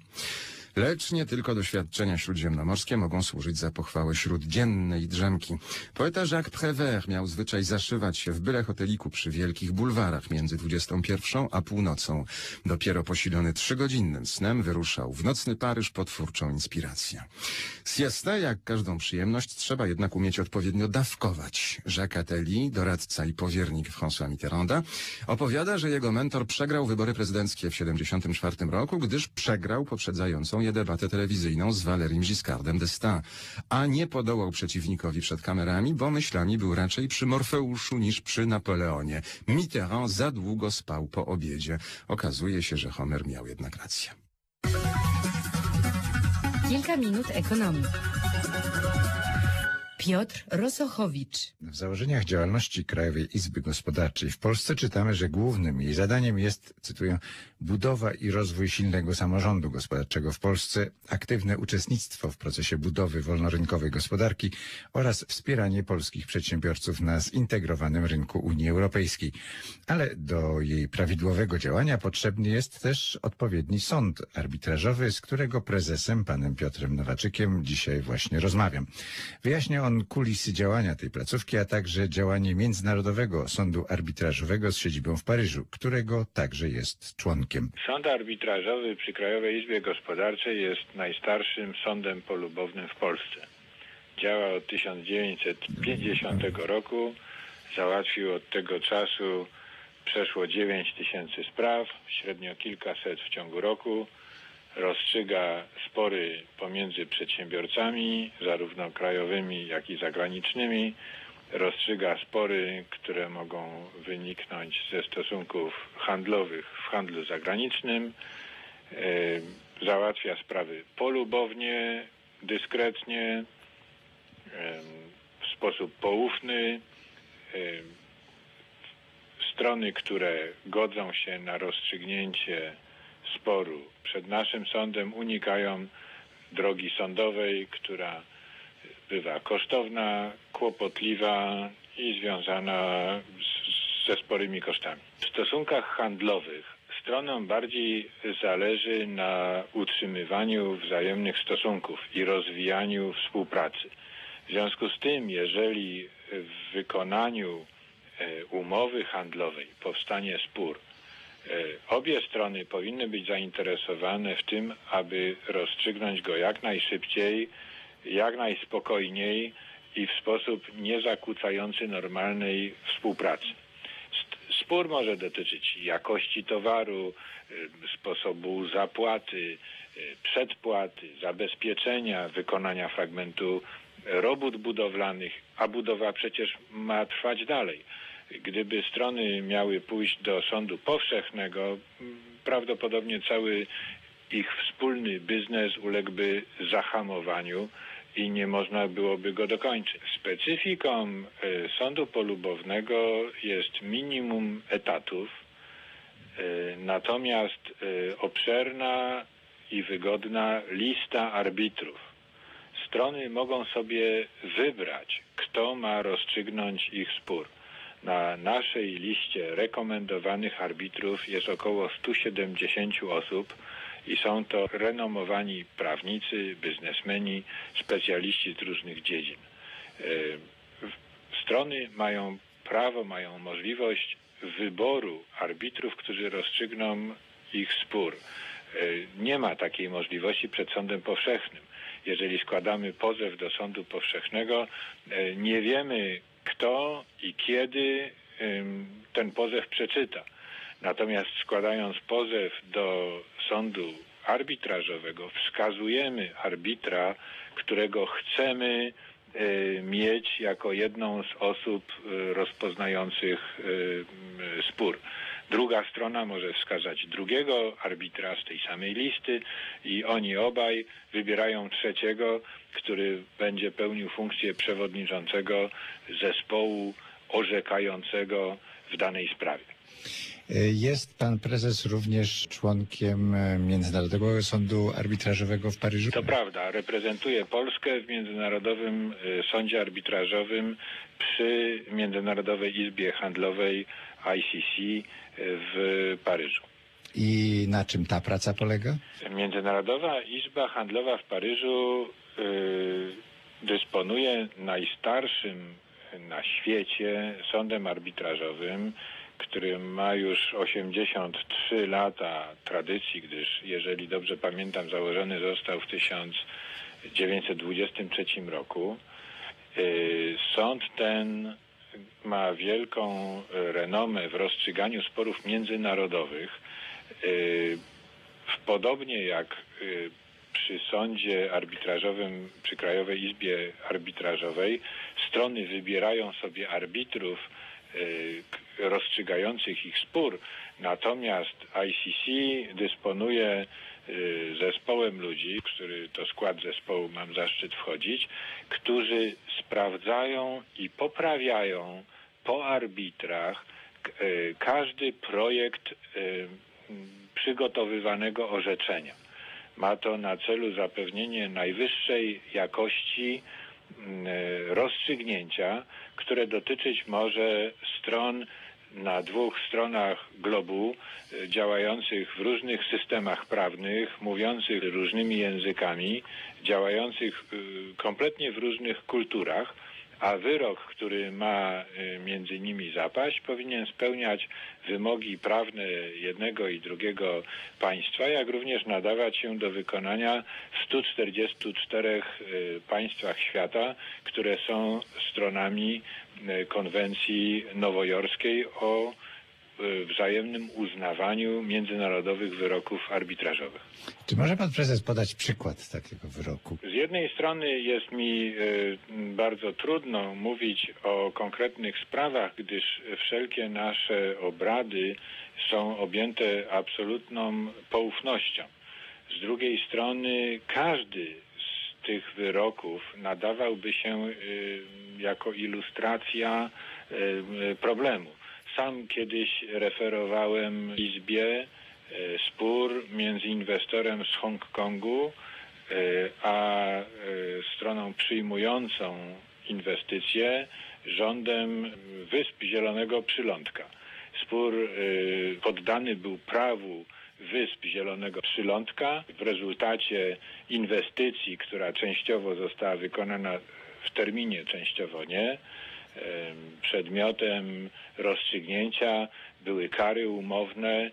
Lecz nie tylko doświadczenia śródziemnomorskie mogą służyć za pochwałę śróddziennej drzemki. Poeta Jacques Prévert miał zwyczaj zaszywać się w byle hoteliku przy wielkich bulwarach między dwudziestą pierwszą a północą. Dopiero posilony trzygodzinnym snem wyruszał w nocny Paryż po twórczą inspirację. Siestę, jak każdą przyjemność, trzeba jednak umieć odpowiednio dawkować. Jacques Attali, doradca i powiernik François Mitterranda, opowiada, że jego mentor przegrał wybory prezydenckie w siedemdziesiątym czwartym roku, gdyż przegrał poprzedzającą je debatę telewizyjną z Valérym Giscardem d'Estaing, a nie podołał przeciwnikowi przed kamerami, bo myślami był raczej przy Morfeuszu niż przy Napoleonie. Mitterrand za długo spał po obiedzie. Okazuje się, że Homer miał jednak rację. Kilka minut ekonomii. Piotr Rosochowicz. W założeniach działalności Krajowej Izby Gospodarczej w Polsce czytamy, że głównym jej zadaniem jest, cytuję, budowa i rozwój silnego samorządu gospodarczego w Polsce, aktywne uczestnictwo w procesie budowy wolnorynkowej gospodarki oraz wspieranie polskich przedsiębiorców na zintegrowanym rynku Unii Europejskiej. Ale do jej prawidłowego działania potrzebny jest też odpowiedni sąd arbitrażowy, z którego prezesem, panem Piotrem Nowaczykiem, dzisiaj właśnie rozmawiam. Wyjaśnia on kulisy działania tej placówki, a także działanie Międzynarodowego Sądu Arbitrażowego z siedzibą w Paryżu, którego także jest członkiem. Sąd arbitrażowy przy Krajowej Izbie Gospodarczej jest najstarszym sądem polubownym w Polsce. Działa od tysiąc dziewięćset pięćdziesiątego roku. Załatwił od tego czasu przeszło dziewięć tysięcy spraw, średnio kilkaset w ciągu roku. Rozstrzyga spory pomiędzy przedsiębiorcami, zarówno krajowymi, jak i zagranicznymi. Rozstrzyga spory, które mogą wyniknąć ze stosunków handlowych w handlu zagranicznym. Załatwia sprawy polubownie, dyskretnie, w sposób poufny. Strony, które godzą się na rozstrzygnięcie sporu przed naszym sądem, unikają drogi sądowej, która bywa kosztowna, kłopotliwa i związana z, ze sporymi kosztami. W stosunkach handlowych stronom bardziej zależy na utrzymywaniu wzajemnych stosunków i rozwijaniu współpracy. W związku z tym, jeżeli w wykonaniu umowy handlowej powstanie spór, obie strony powinny być zainteresowane w tym, aby rozstrzygnąć go jak najszybciej, jak najspokojniej i w sposób niezakłócający normalnej współpracy. Spór może dotyczyć jakości towaru, sposobu zapłaty, przedpłaty, zabezpieczenia, wykonania fragmentu robót budowlanych, a budowa przecież ma trwać dalej. Gdyby strony miały pójść do sądu powszechnego, prawdopodobnie cały ich wspólny biznes uległby zahamowaniu i nie można byłoby go dokończyć. Specyfiką sądu polubownego jest minimum etatów, natomiast obszerna i wygodna lista arbitrów. Strony mogą sobie wybrać, kto ma rozstrzygnąć ich spór. Na naszej liście rekomendowanych arbitrów jest około stu siedemdziesięciu osób i są to renomowani prawnicy, biznesmeni, specjaliści z różnych dziedzin. Strony mają prawo, mają możliwość wyboru arbitrów, którzy rozstrzygną ich spór. Nie ma takiej możliwości przed sądem powszechnym. Jeżeli składamy pozew do sądu powszechnego, nie wiemy, kto i kiedy ten pozew przeczyta. Natomiast składając pozew do sądu arbitrażowego, wskazujemy arbitra, którego chcemy mieć jako jedną z osób rozpoznających spór. Druga strona może wskazać drugiego arbitra z tej samej listy i oni obaj wybierają trzeciego, który będzie pełnił funkcję przewodniczącego zespołu orzekającego w danej sprawie. Jest pan prezes również członkiem Międzynarodowego Sądu Arbitrażowego w Paryżu? To prawda. Reprezentuję Polskę w Międzynarodowym Sądzie Arbitrażowym przy Międzynarodowej Izbie Handlowej I C C w Paryżu. I na czym ta praca polega? Międzynarodowa Izba Handlowa w Paryżu y, dysponuje najstarszym na świecie sądem arbitrażowym, który ma już osiemdziesiąt trzy lata tradycji, gdyż, jeżeli dobrze pamiętam, założony został w tysiąc dziewięćset dwudziestym trzecim roku. Sąd ten ma wielką renomę w rozstrzyganiu sporów międzynarodowych. Podobnie jak przy sądzie arbitrażowym, przy Krajowej Izbie Arbitrażowej, strony wybierają sobie arbitrów rozstrzygających ich spór, natomiast I C C dysponuje zespołem ludzi, w który to skład zespołu mam zaszczyt wchodzić, którzy sprawdzają i poprawiają po arbitrach każdy projekt przygotowywanego orzeczenia. Ma to na celu zapewnienie najwyższej jakości rozstrzygnięcia, które dotyczyć może stron na dwóch stronach globu, działających w różnych systemach prawnych, mówiących różnymi językami, działających kompletnie w różnych kulturach, a wyrok, który ma między nimi zapaść, powinien spełniać wymogi prawne jednego i drugiego państwa, jak również nadawać się do wykonania w stu czterdziestu czterech państwach świata, które są stronami konwencji nowojorskiej o wzajemnym uznawaniu międzynarodowych wyroków arbitrażowych. Czy może pan prezes podać przykład takiego wyroku? Z jednej strony jest mi bardzo trudno mówić o konkretnych sprawach, gdyż wszelkie nasze obrady są objęte absolutną poufnością. Z drugiej strony każdy z tych wyroków nadawałby się jako ilustracja problemu. Sam kiedyś referowałem Izbie spór między inwestorem z Hongkongu a stroną przyjmującą inwestycje, rządem Wysp Zielonego Przylądka. Spór poddany był prawu Wysp Zielonego Przylądka. W rezultacie inwestycji, która częściowo została wykonana w terminie, częściowo nie, przedmiotem rozstrzygnięcia były kary umowne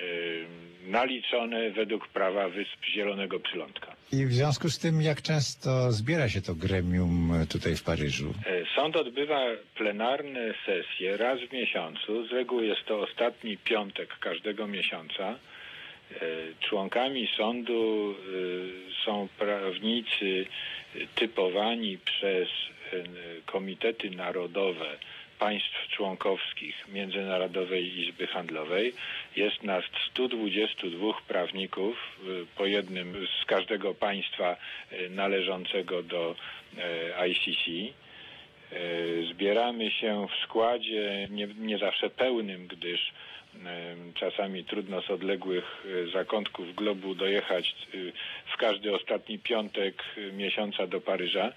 naliczone według prawa Wysp Zielonego Przylądka. I w związku z tym, jak często zbiera się to gremium tutaj w Paryżu? Sąd odbywa plenarne sesje raz w miesiącu. Z reguły jest to ostatni piątek każdego miesiąca. Członkami sądu są prawnicy typowani przez komitety narodowe państw członkowskich Międzynarodowej Izby Handlowej. Jest nas stu dwudziestu dwóch prawników, po jednym z każdego państwa należącego do I C C. Zbieramy się w składzie nie, nie zawsze pełnym, gdyż czasami trudno z odległych zakątków globu dojechać w każdy ostatni piątek miesiąca do Paryża,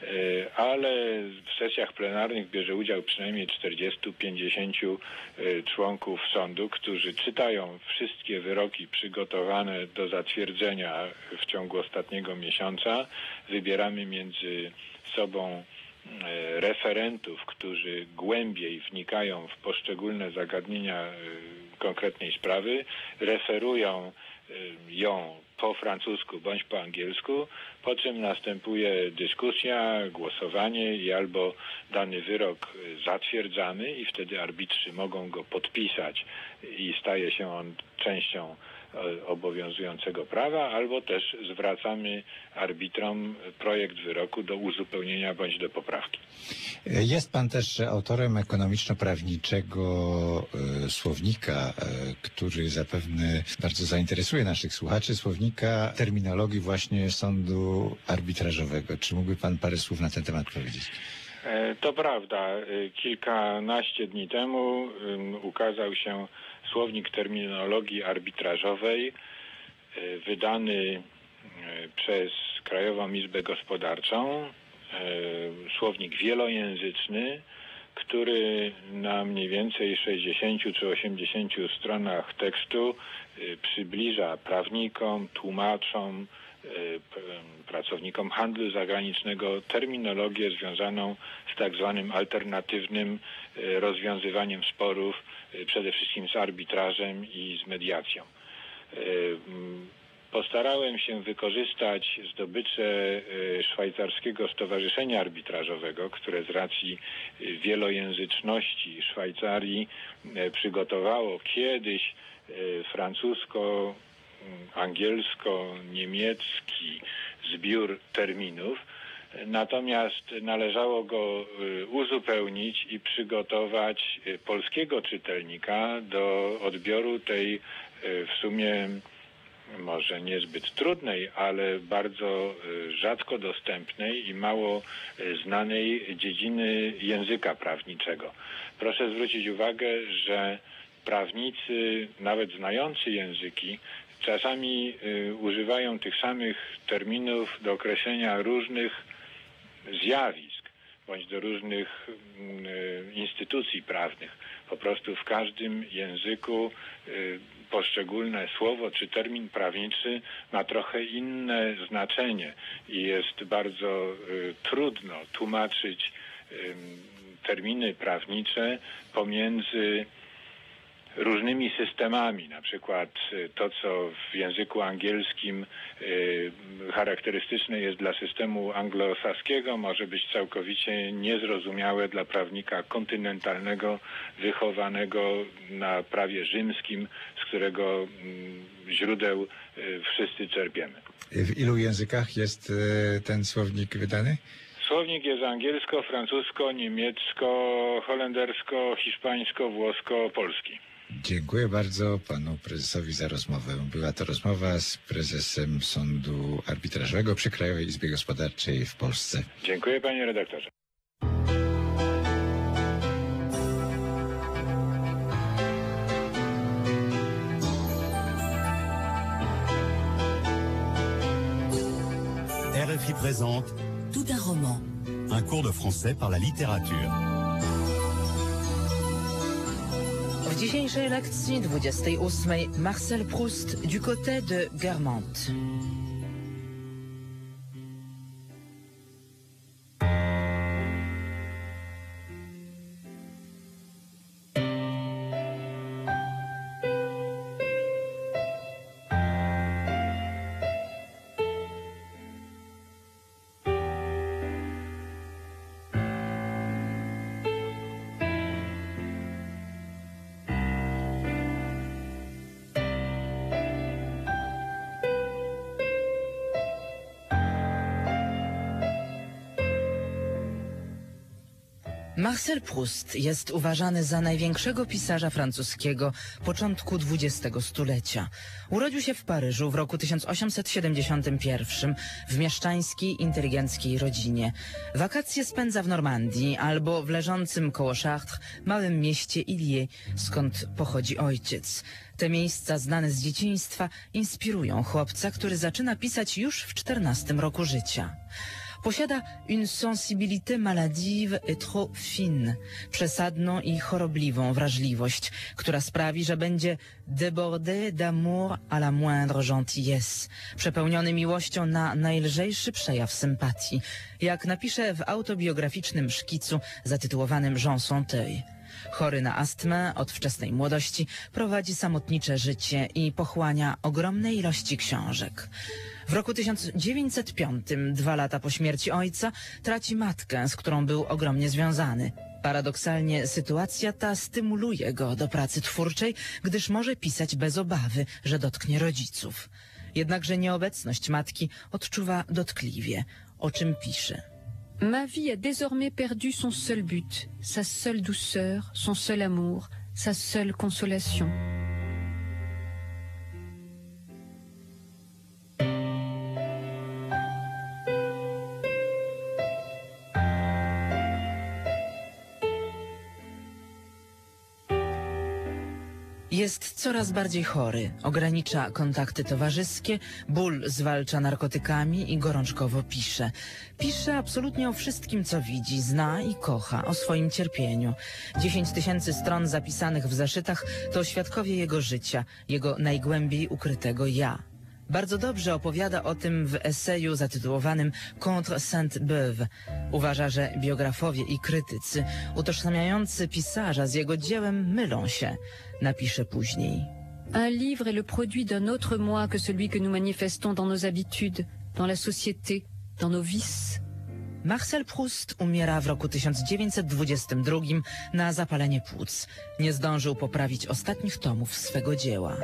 ale w sesjach plenarnych bierze udział przynajmniej czterdziestu do pięćdziesięciu członków sądu, którzy czytają wszystkie wyroki przygotowane do zatwierdzenia w ciągu ostatniego miesiąca. Wybieramy między sobą referentów, którzy głębiej wnikają w poszczególne zagadnienia konkretnej sprawy, referują ją po francusku bądź po angielsku, po czym następuje dyskusja, głosowanie i albo dany wyrok zatwierdzamy i wtedy arbitrzy mogą go podpisać i staje się on częścią obowiązującego prawa, albo też zwracamy arbitrom projekt wyroku do uzupełnienia bądź do poprawki. Jest pan też autorem ekonomiczno-prawniczego e, słownika, e, który zapewne bardzo zainteresuje naszych słuchaczy, słownika terminologii właśnie sądu arbitrażowego. Czy mógłby pan parę słów na ten temat powiedzieć? To prawda. Kilkanaście dni temu ukazał się słownik terminologii arbitrażowej wydany przez Krajową Izbę Gospodarczą. Słownik wielojęzyczny, który na mniej więcej sześćdziesięciu czy osiemdziesięciu stronach tekstu przybliża prawnikom, tłumaczom, pracownikom handlu zagranicznego terminologię związaną z tak zwanym alternatywnym rozwiązywaniem sporów, przede wszystkim z arbitrażem i z mediacją. Postarałem się wykorzystać zdobycze Szwajcarskiego Stowarzyszenia Arbitrażowego, które z racji wielojęzyczności Szwajcarii przygotowało kiedyś francusko angielsko-niemiecki zbiór terminów, natomiast należało go uzupełnić i przygotować polskiego czytelnika do odbioru tej w sumie może niezbyt trudnej, ale bardzo rzadko dostępnej i mało znanej dziedziny języka prawniczego. Proszę zwrócić uwagę, że prawnicy, nawet znający języki, czasami y, używają tych samych terminów do określenia różnych zjawisk bądź do różnych y, instytucji prawnych. Po prostu w każdym języku y, poszczególne słowo czy termin prawniczy ma trochę inne znaczenie i jest bardzo y, trudno tłumaczyć y, terminy prawnicze pomiędzy różnymi systemami, na przykład to, co w języku angielskim y, charakterystyczne jest dla systemu anglosaskiego, może być całkowicie niezrozumiałe dla prawnika kontynentalnego, wychowanego na prawie rzymskim, z którego y, źródeł y, wszyscy czerpiemy. W ilu językach jest y, ten słownik wydany? Słownik jest angielsko, francusko, niemiecko, holendersko, hiszpańsko, włosko, polski. Dziękuję bardzo panu prezesowi za rozmowę. Była to rozmowa z prezesem Sądu Arbitrażowego przy Krajowej Izbie Gospodarczej w Polsce. Dziękuję panie redaktorze. R F I présente Tout un roman. un cours de français par la littérature. W dzisiejszej lekcji dwudziestej ósmej Marcel Proust du côté de Guermantes. Marcel Proust jest uważany za największego pisarza francuskiego początku dwudziestego stulecia. Urodził się w Paryżu w roku tysiąc osiemset siedemdziesiątym pierwszym w mieszczańskiej, inteligenckiej rodzinie. Wakacje spędza w Normandii albo w leżącym koło Chartres małym mieście Illiers, skąd pochodzi ojciec. Te miejsca znane z dzieciństwa inspirują chłopca, który zaczyna pisać już w czternastym roku życia. Posiada une sensibilité maladive et trop fine, przesadną i chorobliwą wrażliwość, która sprawi, że będzie débordé d'amour à la moindre gentillesse, przepełniony miłością na najlżejszy przejaw sympatii, jak napisze w autobiograficznym szkicu zatytułowanym Jean Santeuil. Chory na astmę od wczesnej młodości, prowadzi samotnicze życie i pochłania ogromne ilości książek. W roku tysiąc dziewięćset piątym, dwa lata po śmierci ojca, traci matkę, z którą był ogromnie związany. Paradoksalnie sytuacja ta stymuluje go do pracy twórczej, gdyż może pisać bez obawy, że dotknie rodziców. Jednakże nieobecność matki odczuwa dotkliwie, o czym pisze. Ma vie a désormais perdu son seul but, sa seule douceur, son seul amour, sa seule consolation. Jest coraz bardziej chory, ogranicza kontakty towarzyskie, ból zwalcza narkotykami i gorączkowo pisze. Pisze absolutnie o wszystkim, co widzi, zna i kocha, o swoim cierpieniu. Dziesięć tysięcy stron zapisanych w zeszytach to świadkowie jego życia, jego najgłębiej ukrytego ja. Bardzo dobrze opowiada o tym w eseju zatytułowanym Contre Sainte-Beuve. Uważa, że biografowie i krytycy utożsamiający pisarza z jego dziełem mylą się. Napisze później. Un livre est le produit d'un autre moi que celui que nous manifestons dans nos habitudes, dans la société, dans nos vices. Marcel Proust umiera w roku tysiąc dziewięćset dwudziestym drugim na zapalenie płuc. Nie zdążył poprawić ostatnich tomów swego dzieła.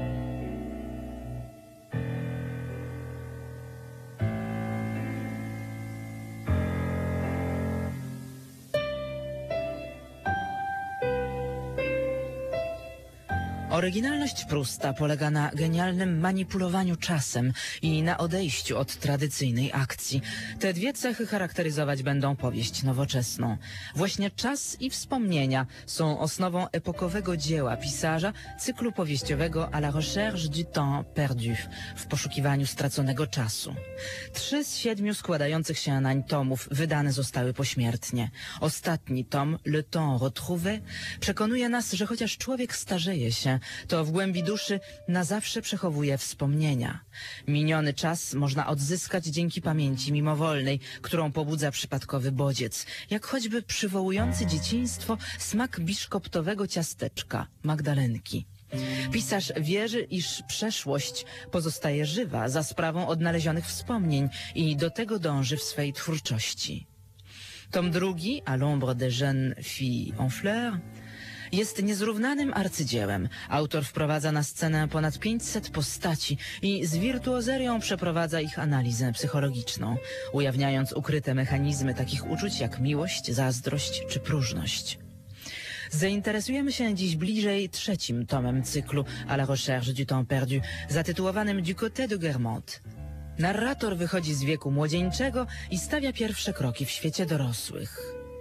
Oryginalność Prousta polega na genialnym manipulowaniu czasem i na odejściu od tradycyjnej akcji. Te dwie cechy charakteryzować będą powieść nowoczesną. Właśnie czas i wspomnienia są osnową epokowego dzieła pisarza, cyklu powieściowego à la recherche du temps perdu, w poszukiwaniu straconego czasu. Trzy z siedmiu składających się nań tomów wydane zostały pośmiertnie. Ostatni tom, Le temps retrouvé, przekonuje nas, że chociaż człowiek starzeje się, to w głębi duszy na zawsze przechowuje wspomnienia. Miniony czas można odzyskać dzięki pamięci mimowolnej, którą pobudza przypadkowy bodziec, jak choćby przywołujący dzieciństwo smak biszkoptowego ciasteczka, Magdalenki. Pisarz wierzy, iż przeszłość pozostaje żywa za sprawą odnalezionych wspomnień i do tego dąży w swej twórczości. Tom drugi, À l'ombre des jeunes filles en fleurs, jest niezrównanym arcydziełem. Autor wprowadza na scenę ponad pięćset postaci i z wirtuozerią przeprowadza ich analizę psychologiczną, ujawniając ukryte mechanizmy takich uczuć jak miłość, zazdrość czy próżność. Zainteresujemy się dziś bliżej trzecim tomem cyklu A la recherche du temps perdu, zatytułowanym Du côté de Guermantes. Narrator wychodzi z wieku młodzieńczego i stawia pierwsze kroki w świecie dorosłych.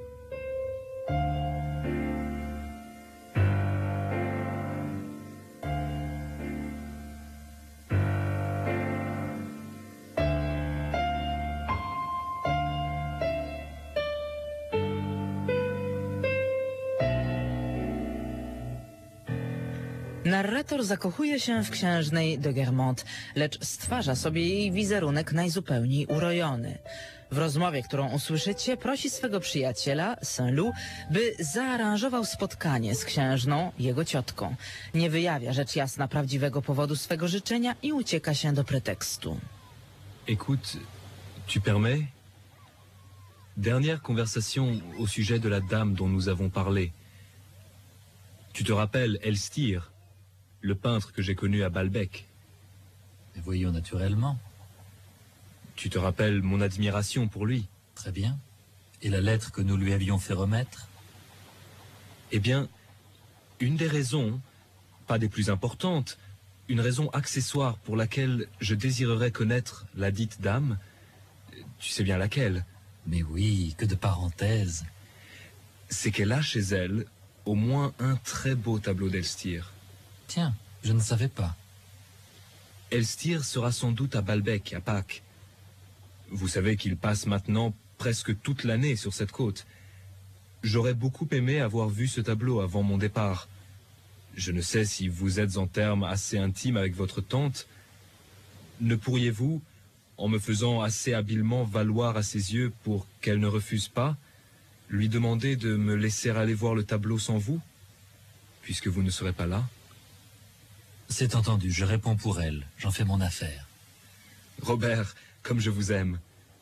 Narrator zakochuje się w księżnej de Guermantes, lecz stwarza sobie jej wizerunek najzupełniej urojony. W rozmowie, którą usłyszycie, prosi swego przyjaciela, Saint-Loup, by zaaranżował spotkanie z księżną, jego ciotką. Nie wyjawia rzecz jasna prawdziwego powodu swego życzenia i ucieka się do pretekstu. Écoute, tu permets? Dernière conversation au sujet de la dame dont nous avons parlé. Tu te rappelles Elstir, le peintre que j'ai connu à Balbec? Voyons naturellement. Tu te rappelles mon admiration pour lui? Très bien. Et la lettre que nous lui avions fait remettre? Eh bien, une des raisons, pas des plus importantes, une raison accessoire pour laquelle je désirerais connaître la dite dame, tu sais bien laquelle? Mais oui, que de parenthèses. C'est qu'elle a chez elle au moins un très beau tableau d'Elstir. Tiens, je ne savais pas. Elstir sera sans doute à Balbec, à Pâques. Vous savez qu'il passe maintenant presque toute l'année sur cette côte. J'aurais beaucoup aimé avoir vu ce tableau avant mon départ. Je ne sais si vous êtes en termes assez intimes avec votre tante. Ne pourriez-vous, en me faisant assez habilement valoir à ses yeux pour qu'elle ne refuse pas, lui demander de me laisser aller voir le tableau sans vous, puisque vous ne serez pas là? C'est entendu, je réponds pour elle. J'en fais mon affaire. Robert, comme je vous aime.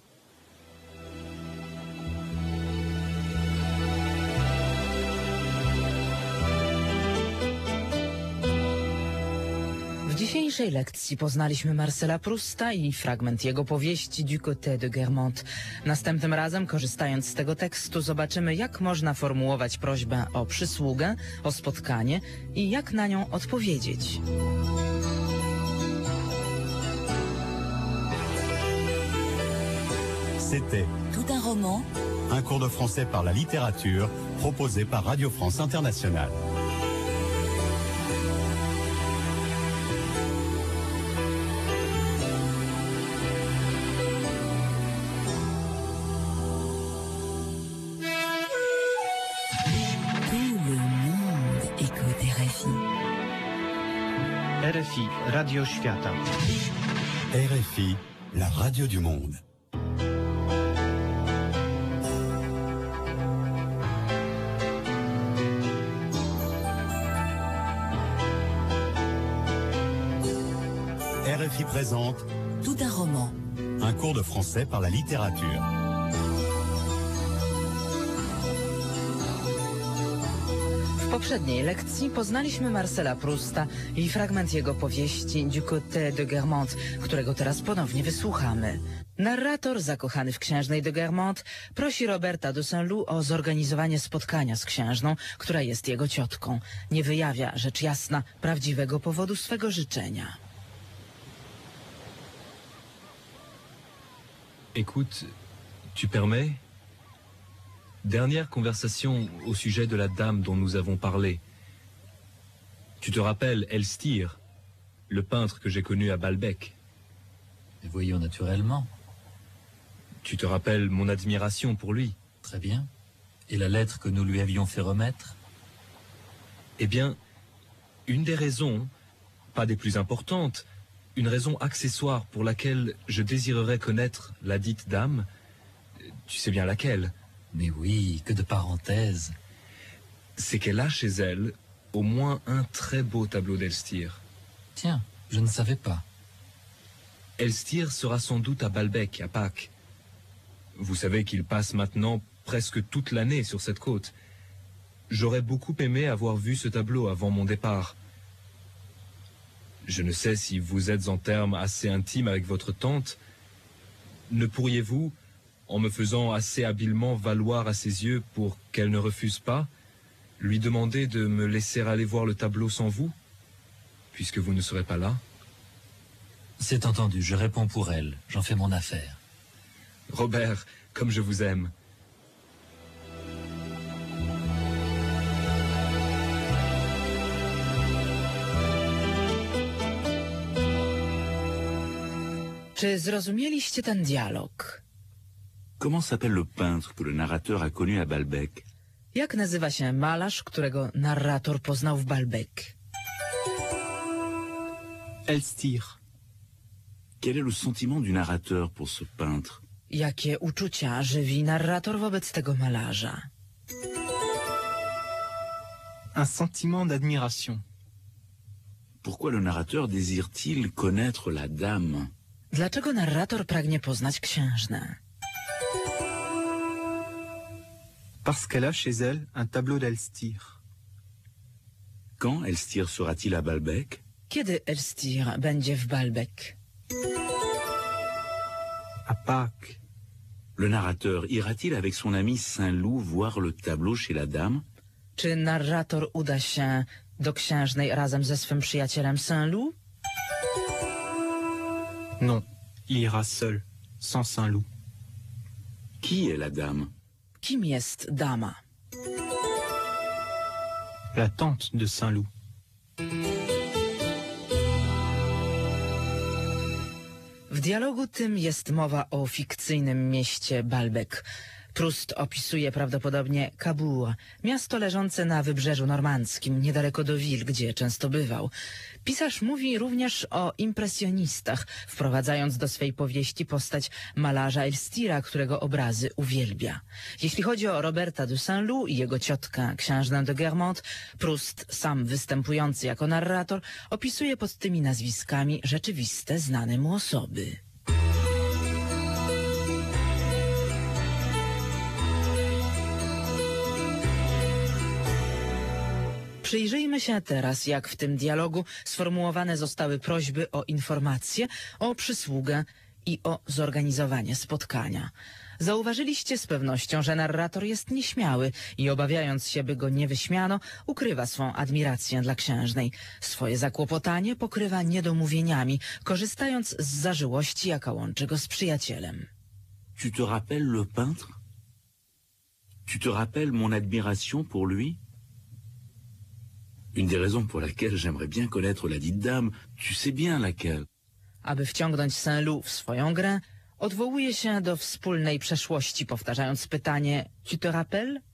W dzisiejszej lekcji poznaliśmy Marcela Prousta i fragment jego powieści Du côté de Guermantes. Następnym razem, korzystając z tego tekstu, zobaczymy, jak można formułować prośbę o przysługę, o spotkanie i jak na nią odpowiedzieć. C'était Tout un roman, un cours de français par la littérature proposé par Radio France Internationale. tout le monde écoute R F I. R F I, Radio Świata. R F I, la radio du monde. R F I présente Tout un roman, un cours de français par la littérature. W poprzedniej lekcji poznaliśmy Marcela Prousta i fragment jego powieści Du côté de Guermantes, którego teraz ponownie wysłuchamy. Narrator, zakochany w księżnej de Guermantes, prosi Roberta de Saint-Loup o zorganizowanie spotkania z księżną, która jest jego ciotką. Nie wyjawia, rzecz jasna, prawdziwego powodu swego życzenia. Écoute, tu permets? Dernière conversation au sujet de la dame dont nous avons parlé. Tu te rappelles Elstir, le peintre que j'ai connu à Balbec? Voyons naturellement. Tu te rappelles mon admiration pour lui? Très bien. Et la lettre que nous lui avions fait remettre? Eh bien, une des raisons, pas des plus importantes, une raison accessoire pour laquelle je désirerais connaître la dite dame, tu sais bien laquelle? Mais oui, que de parenthèses. C'est qu'elle a chez elle au moins un très beau tableau d'Elstir. Tiens, je ne savais pas. Elstir sera sans doute à Balbec, à Pâques. Vous savez qu'il passe maintenant presque toute l'année sur cette côte. J'aurais beaucoup aimé avoir vu ce tableau avant mon départ. Je ne sais si vous êtes en termes assez intimes avec votre tante. Ne pourriez-vous, en me faisant assez habilement valoir à ses yeux pour qu'elle ne refuse pas, Lui demander de me laisser aller voir le tableau sans vous, puisque vous ne serez pas là? C'est entendu, je réponds pour elle. J'en fais mon affaire. Robert, comme je vous aime. Czy zrozumieliście ten dialog? Comment s'appelle le peintre que le narrateur a connu à Balbec? Jak nazywa się malarz, którego narrator poznał w Balbec? Elstir. Quel est le sentiment du narrateur pour ce peintre? Jakie uczucia żywi narrator wobec tego malarza? Un sentiment d'admiration. Pourquoi le narrateur désire-t-il connaître la dame? Dlaczego narrator pragnie poznać księżnę? Parce qu'elle a chez elle un tableau d'Elstir. Quand Elstir sera-t-il à Balbec? Kiedy Elstir będzie w Balbec? À Pâques. Le narrateur ira-t-il avec son ami Saint-Loup voir le tableau chez la dame? Czy narrator uda się do księżnej razem ze swym przyjacielem Saint-Loup? Non, il ira seul, sans Saint-Loup. Qui est la dame? Kim jest dama? La tante de Saint-Loup. W dialogu tym jest mowa o fikcyjnym mieście Balbec. Proust opisuje prawdopodobnie Cabourg, miasto leżące na wybrzeżu normandzkim, niedaleko do Ville, gdzie często bywał. Pisarz mówi również o impresjonistach, wprowadzając do swej powieści postać malarza Elstira, którego obrazy uwielbia. Jeśli chodzi o Roberta de Saint-Loup i jego ciotkę, księżnę de Guermantes, Proust, sam występujący jako narrator, opisuje pod tymi nazwiskami rzeczywiste, znane mu osoby. Przyjrzyjmy się teraz, jak w tym dialogu sformułowane zostały prośby o informacje, o przysługę i o zorganizowanie spotkania. Zauważyliście z pewnością, że narrator jest nieśmiały i obawiając się, by go nie wyśmiano, ukrywa swą admirację dla księżnej. Swoje zakłopotanie pokrywa niedomówieniami, korzystając z zażyłości, jaka łączy go z przyjacielem. Tu te rappelles le peintre? Tu te rappelles mon admiration pour lui? Une des raisons pour laquelle j'aimerais bien connaître la dite dame, tu sais bien laquelle. Aby wciągnąć Saint-Loup w swoją grę, odwołuje się do wspólnej przeszłości, powtarzając pytanie Tu te rappelles?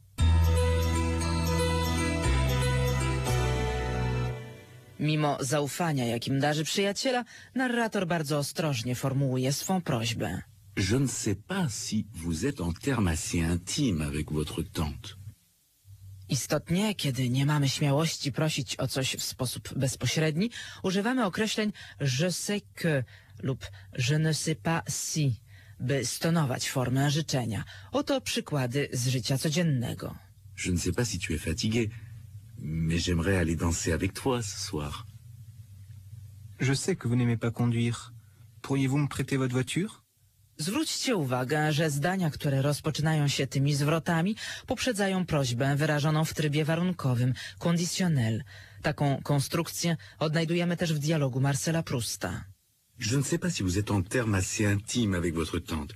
Mimo zaufania, jakim darzy przyjaciela, narrator bardzo ostrożnie formułuje swą prośbę. Je ne sais pas si vous êtes en termes assez intimes avec votre tante. Istotnie, kiedy nie mamy śmiałości prosić o coś w sposób bezpośredni, używamy określeń je sais que lub je ne sais pas si, by stonować formę życzenia. Oto przykłady z życia codziennego. Je ne sais pas si tu es fatigué, mais j'aimerais aller danser avec toi ce soir. Je sais que vous n'aimez pas conduire. Pourriez-vous me prêter votre voiture? Zwróćcie uwagę, że zdania, które rozpoczynają się tymi zwrotami, poprzedzają prośbę wyrażoną w trybie warunkowym, conditionnel. Taką konstrukcję odnajdujemy też w dialogu Marcela Prousta. Je ne sais pas si vous êtes en termes assez intimes avec votre tante.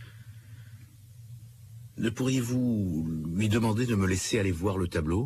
Ne pourriez-vous lui demander de me laisser aller voir le tableau?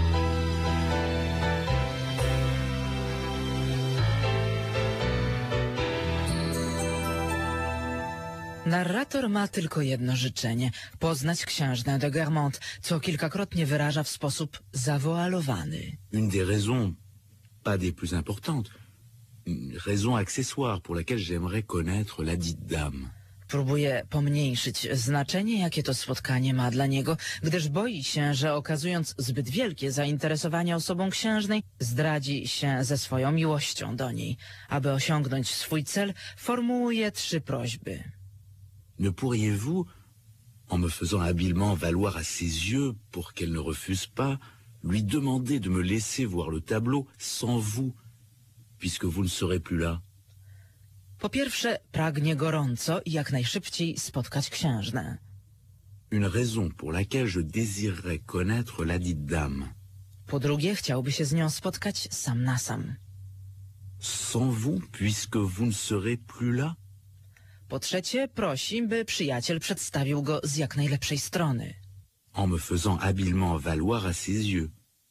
Narrator ma tylko jedno życzenie – poznać księżnę de Guermantes, co kilkakrotnie wyraża w sposób zawoalowany. Une des raisons, pas des plus importantes, une raison accessoire pour laquelle j'aimerais connaître la dite dame. Próbuje pomniejszyć znaczenie, jakie to spotkanie ma dla niego, gdyż boi się, że okazując zbyt wielkie zainteresowanie osobą księżnej, zdradzi się ze swoją miłością do niej. Aby osiągnąć swój cel, formułuje trzy prośby. Ne pourriez-vous, en me faisant habilement valoir à ses yeux pour qu'elle ne refuse pas, lui demander de me laisser voir le tableau sans vous, puisque vous ne serez plus là? Po pierwsze, pragnie gorąco i jak najszybciej spotkać księżnę. Une raison pour laquelle je désirerais connaître la dite dame. Po drugie, chciałby się z nią spotkać sam na sam. Sans vous, puisque vous ne serez plus là? Po trzecie, prosi, by przyjaciel przedstawił go z jak najlepszej strony. En me faisant habilement valoir à ses yeux.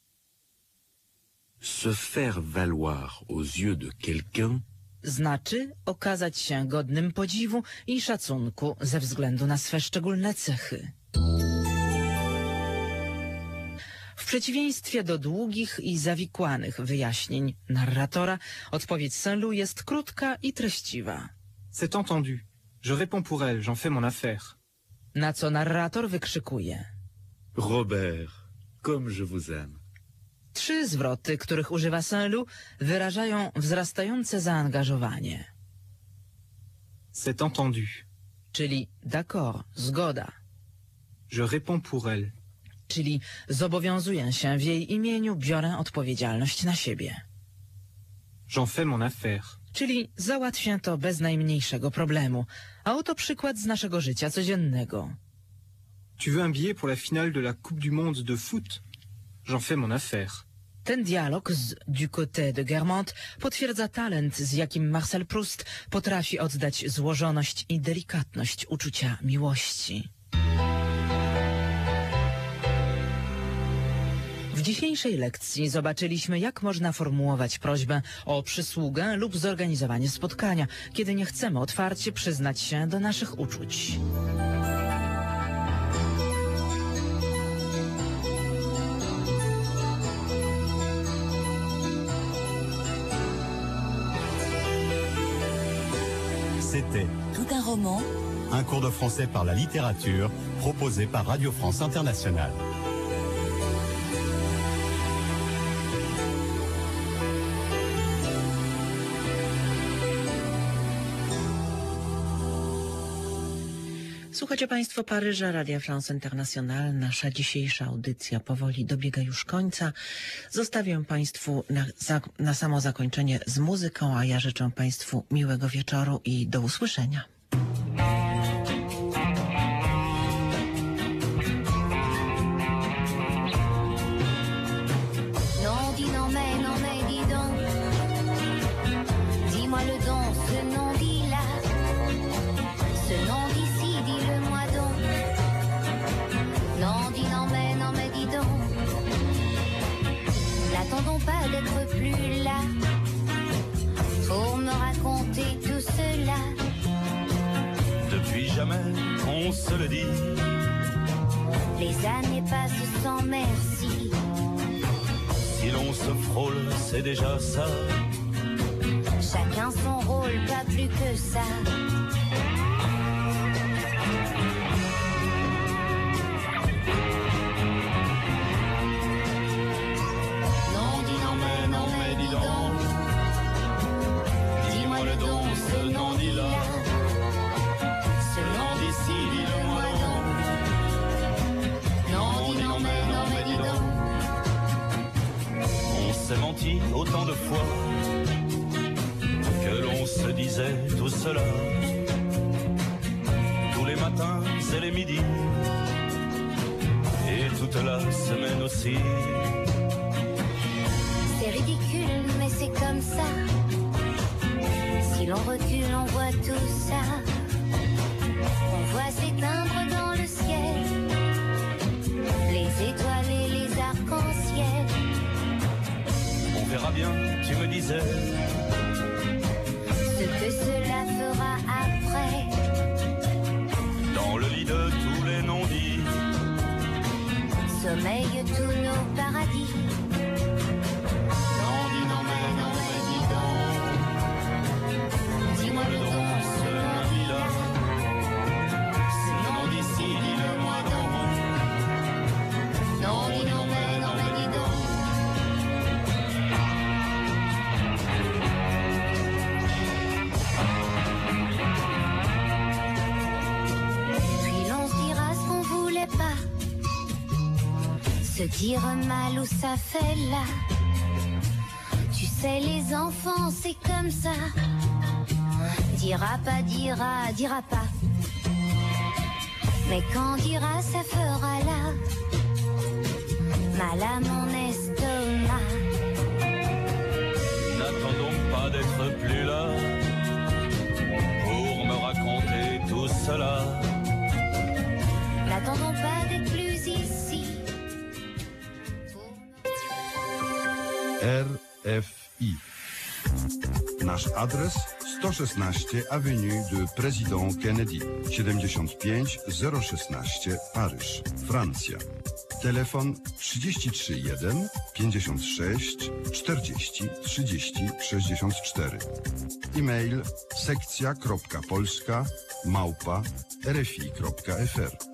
Se faire valoir aux yeux de quelqu'un Znaczy okazać się godnym podziwu i szacunku ze względu na swe szczególne cechy. W przeciwieństwie do długich i zawikłanych wyjaśnień narratora, odpowiedź Saint-Loup jest krótka i treściwa. C'est entendu. Je réponds pour elle, j'en fais mon affaire. Na co narrator wykrzykuje. Robert, comme je vous aime. Trzy zwroty, których używa Saint-Loup, wyrażają wzrastające zaangażowanie. C'est entendu. Czyli d'accord, zgoda. Je réponds pour elle. Czyli zobowiązuję się w jej imieniu, biorę odpowiedzialność na siebie. J'en fais mon affaire. Czyli załatwię to bez najmniejszego problemu. A oto przykład z naszego życia codziennego. Tu veux un billet pour la finale de la Coupe du Monde de foot? J'en fais mon affaire. Ten dialog z Du côté de Guermantes potwierdza talent, z jakim Marcel Proust potrafi oddać złożoność i delikatność uczucia miłości. W dzisiejszej lekcji zobaczyliśmy, jak można formułować prośbę o przysługę lub zorganizowanie spotkania, kiedy nie chcemy otwarcie przyznać się do naszych uczuć. C'était Tout un roman. un cours de français par la littérature proposé par Radio France Internationale. Słuchacie Państwo Paryża, Radia France Internationale. Nasza dzisiejsza audycja powoli dobiega już końca. Zostawię Państwu na, za, na samo zakończenie z muzyką, a ja życzę Państwu miłego wieczoru i do usłyszenia. Non, dis non, mais non, mais dis donc. Dis-moi le don, ce nom dit là. Ce nom d'ici, dis-le-moi donc. Non, dis non, mais non, mais dis donc. N'attendons pas d'être plus là pour me raconter tout cela. Depuis jamais, on se le dit. Les années passent sans merci. Si l'on se frôle, c'est déjà ça. Chacun son rôle, pas plus que ça. Non, dis non, mais non, mais dis donc. Dis-moi le don, ce nom dit là. Ce nom d'ici, dis-le-moi donc. Non, dis non, mais non, mais dis donc. On s'est menti autant de fois que l'on se disait tout cela. Tous les matins et les midis, et toute la semaine aussi. C'est ridicule, mais c'est comme ça. Si l'on recule, on voit tout ça. On voit s'éteindre dans le ciel les étoiles et les arcs-en-ciel. On verra bien, tu me disais, ce que cela fera après. dans le lit de tous les non-dits. Sommeillent tous nos paradis. Non, dis non, mais non, mais dis donc. Dis-moi le don, ce nom dit là. Ce nom d'ici, dis-le-moi donc. Non, dis non, mais non, mais dis donc. Puis l'on se dira ce qu'on voulait pas. Se dire mal où ça fait là. Tu sais, les enfants, c'est comme ça. Dira pas, dira, dira pas. Mais quand dira, ça fera là. Mal à mon estomac. R F I. Nasz adres sto szesnaście Avenue de Président Kennedy, siedemdziesiąt pięć zero szesnaście Paryż, Francja. Telefon trzydzieści trzy jeden pięćdziesiąt sześć czterdzieści trzydzieści sześćdziesiąt cztery. E-mail sekcja kropka polska małpa rfi kropka f r.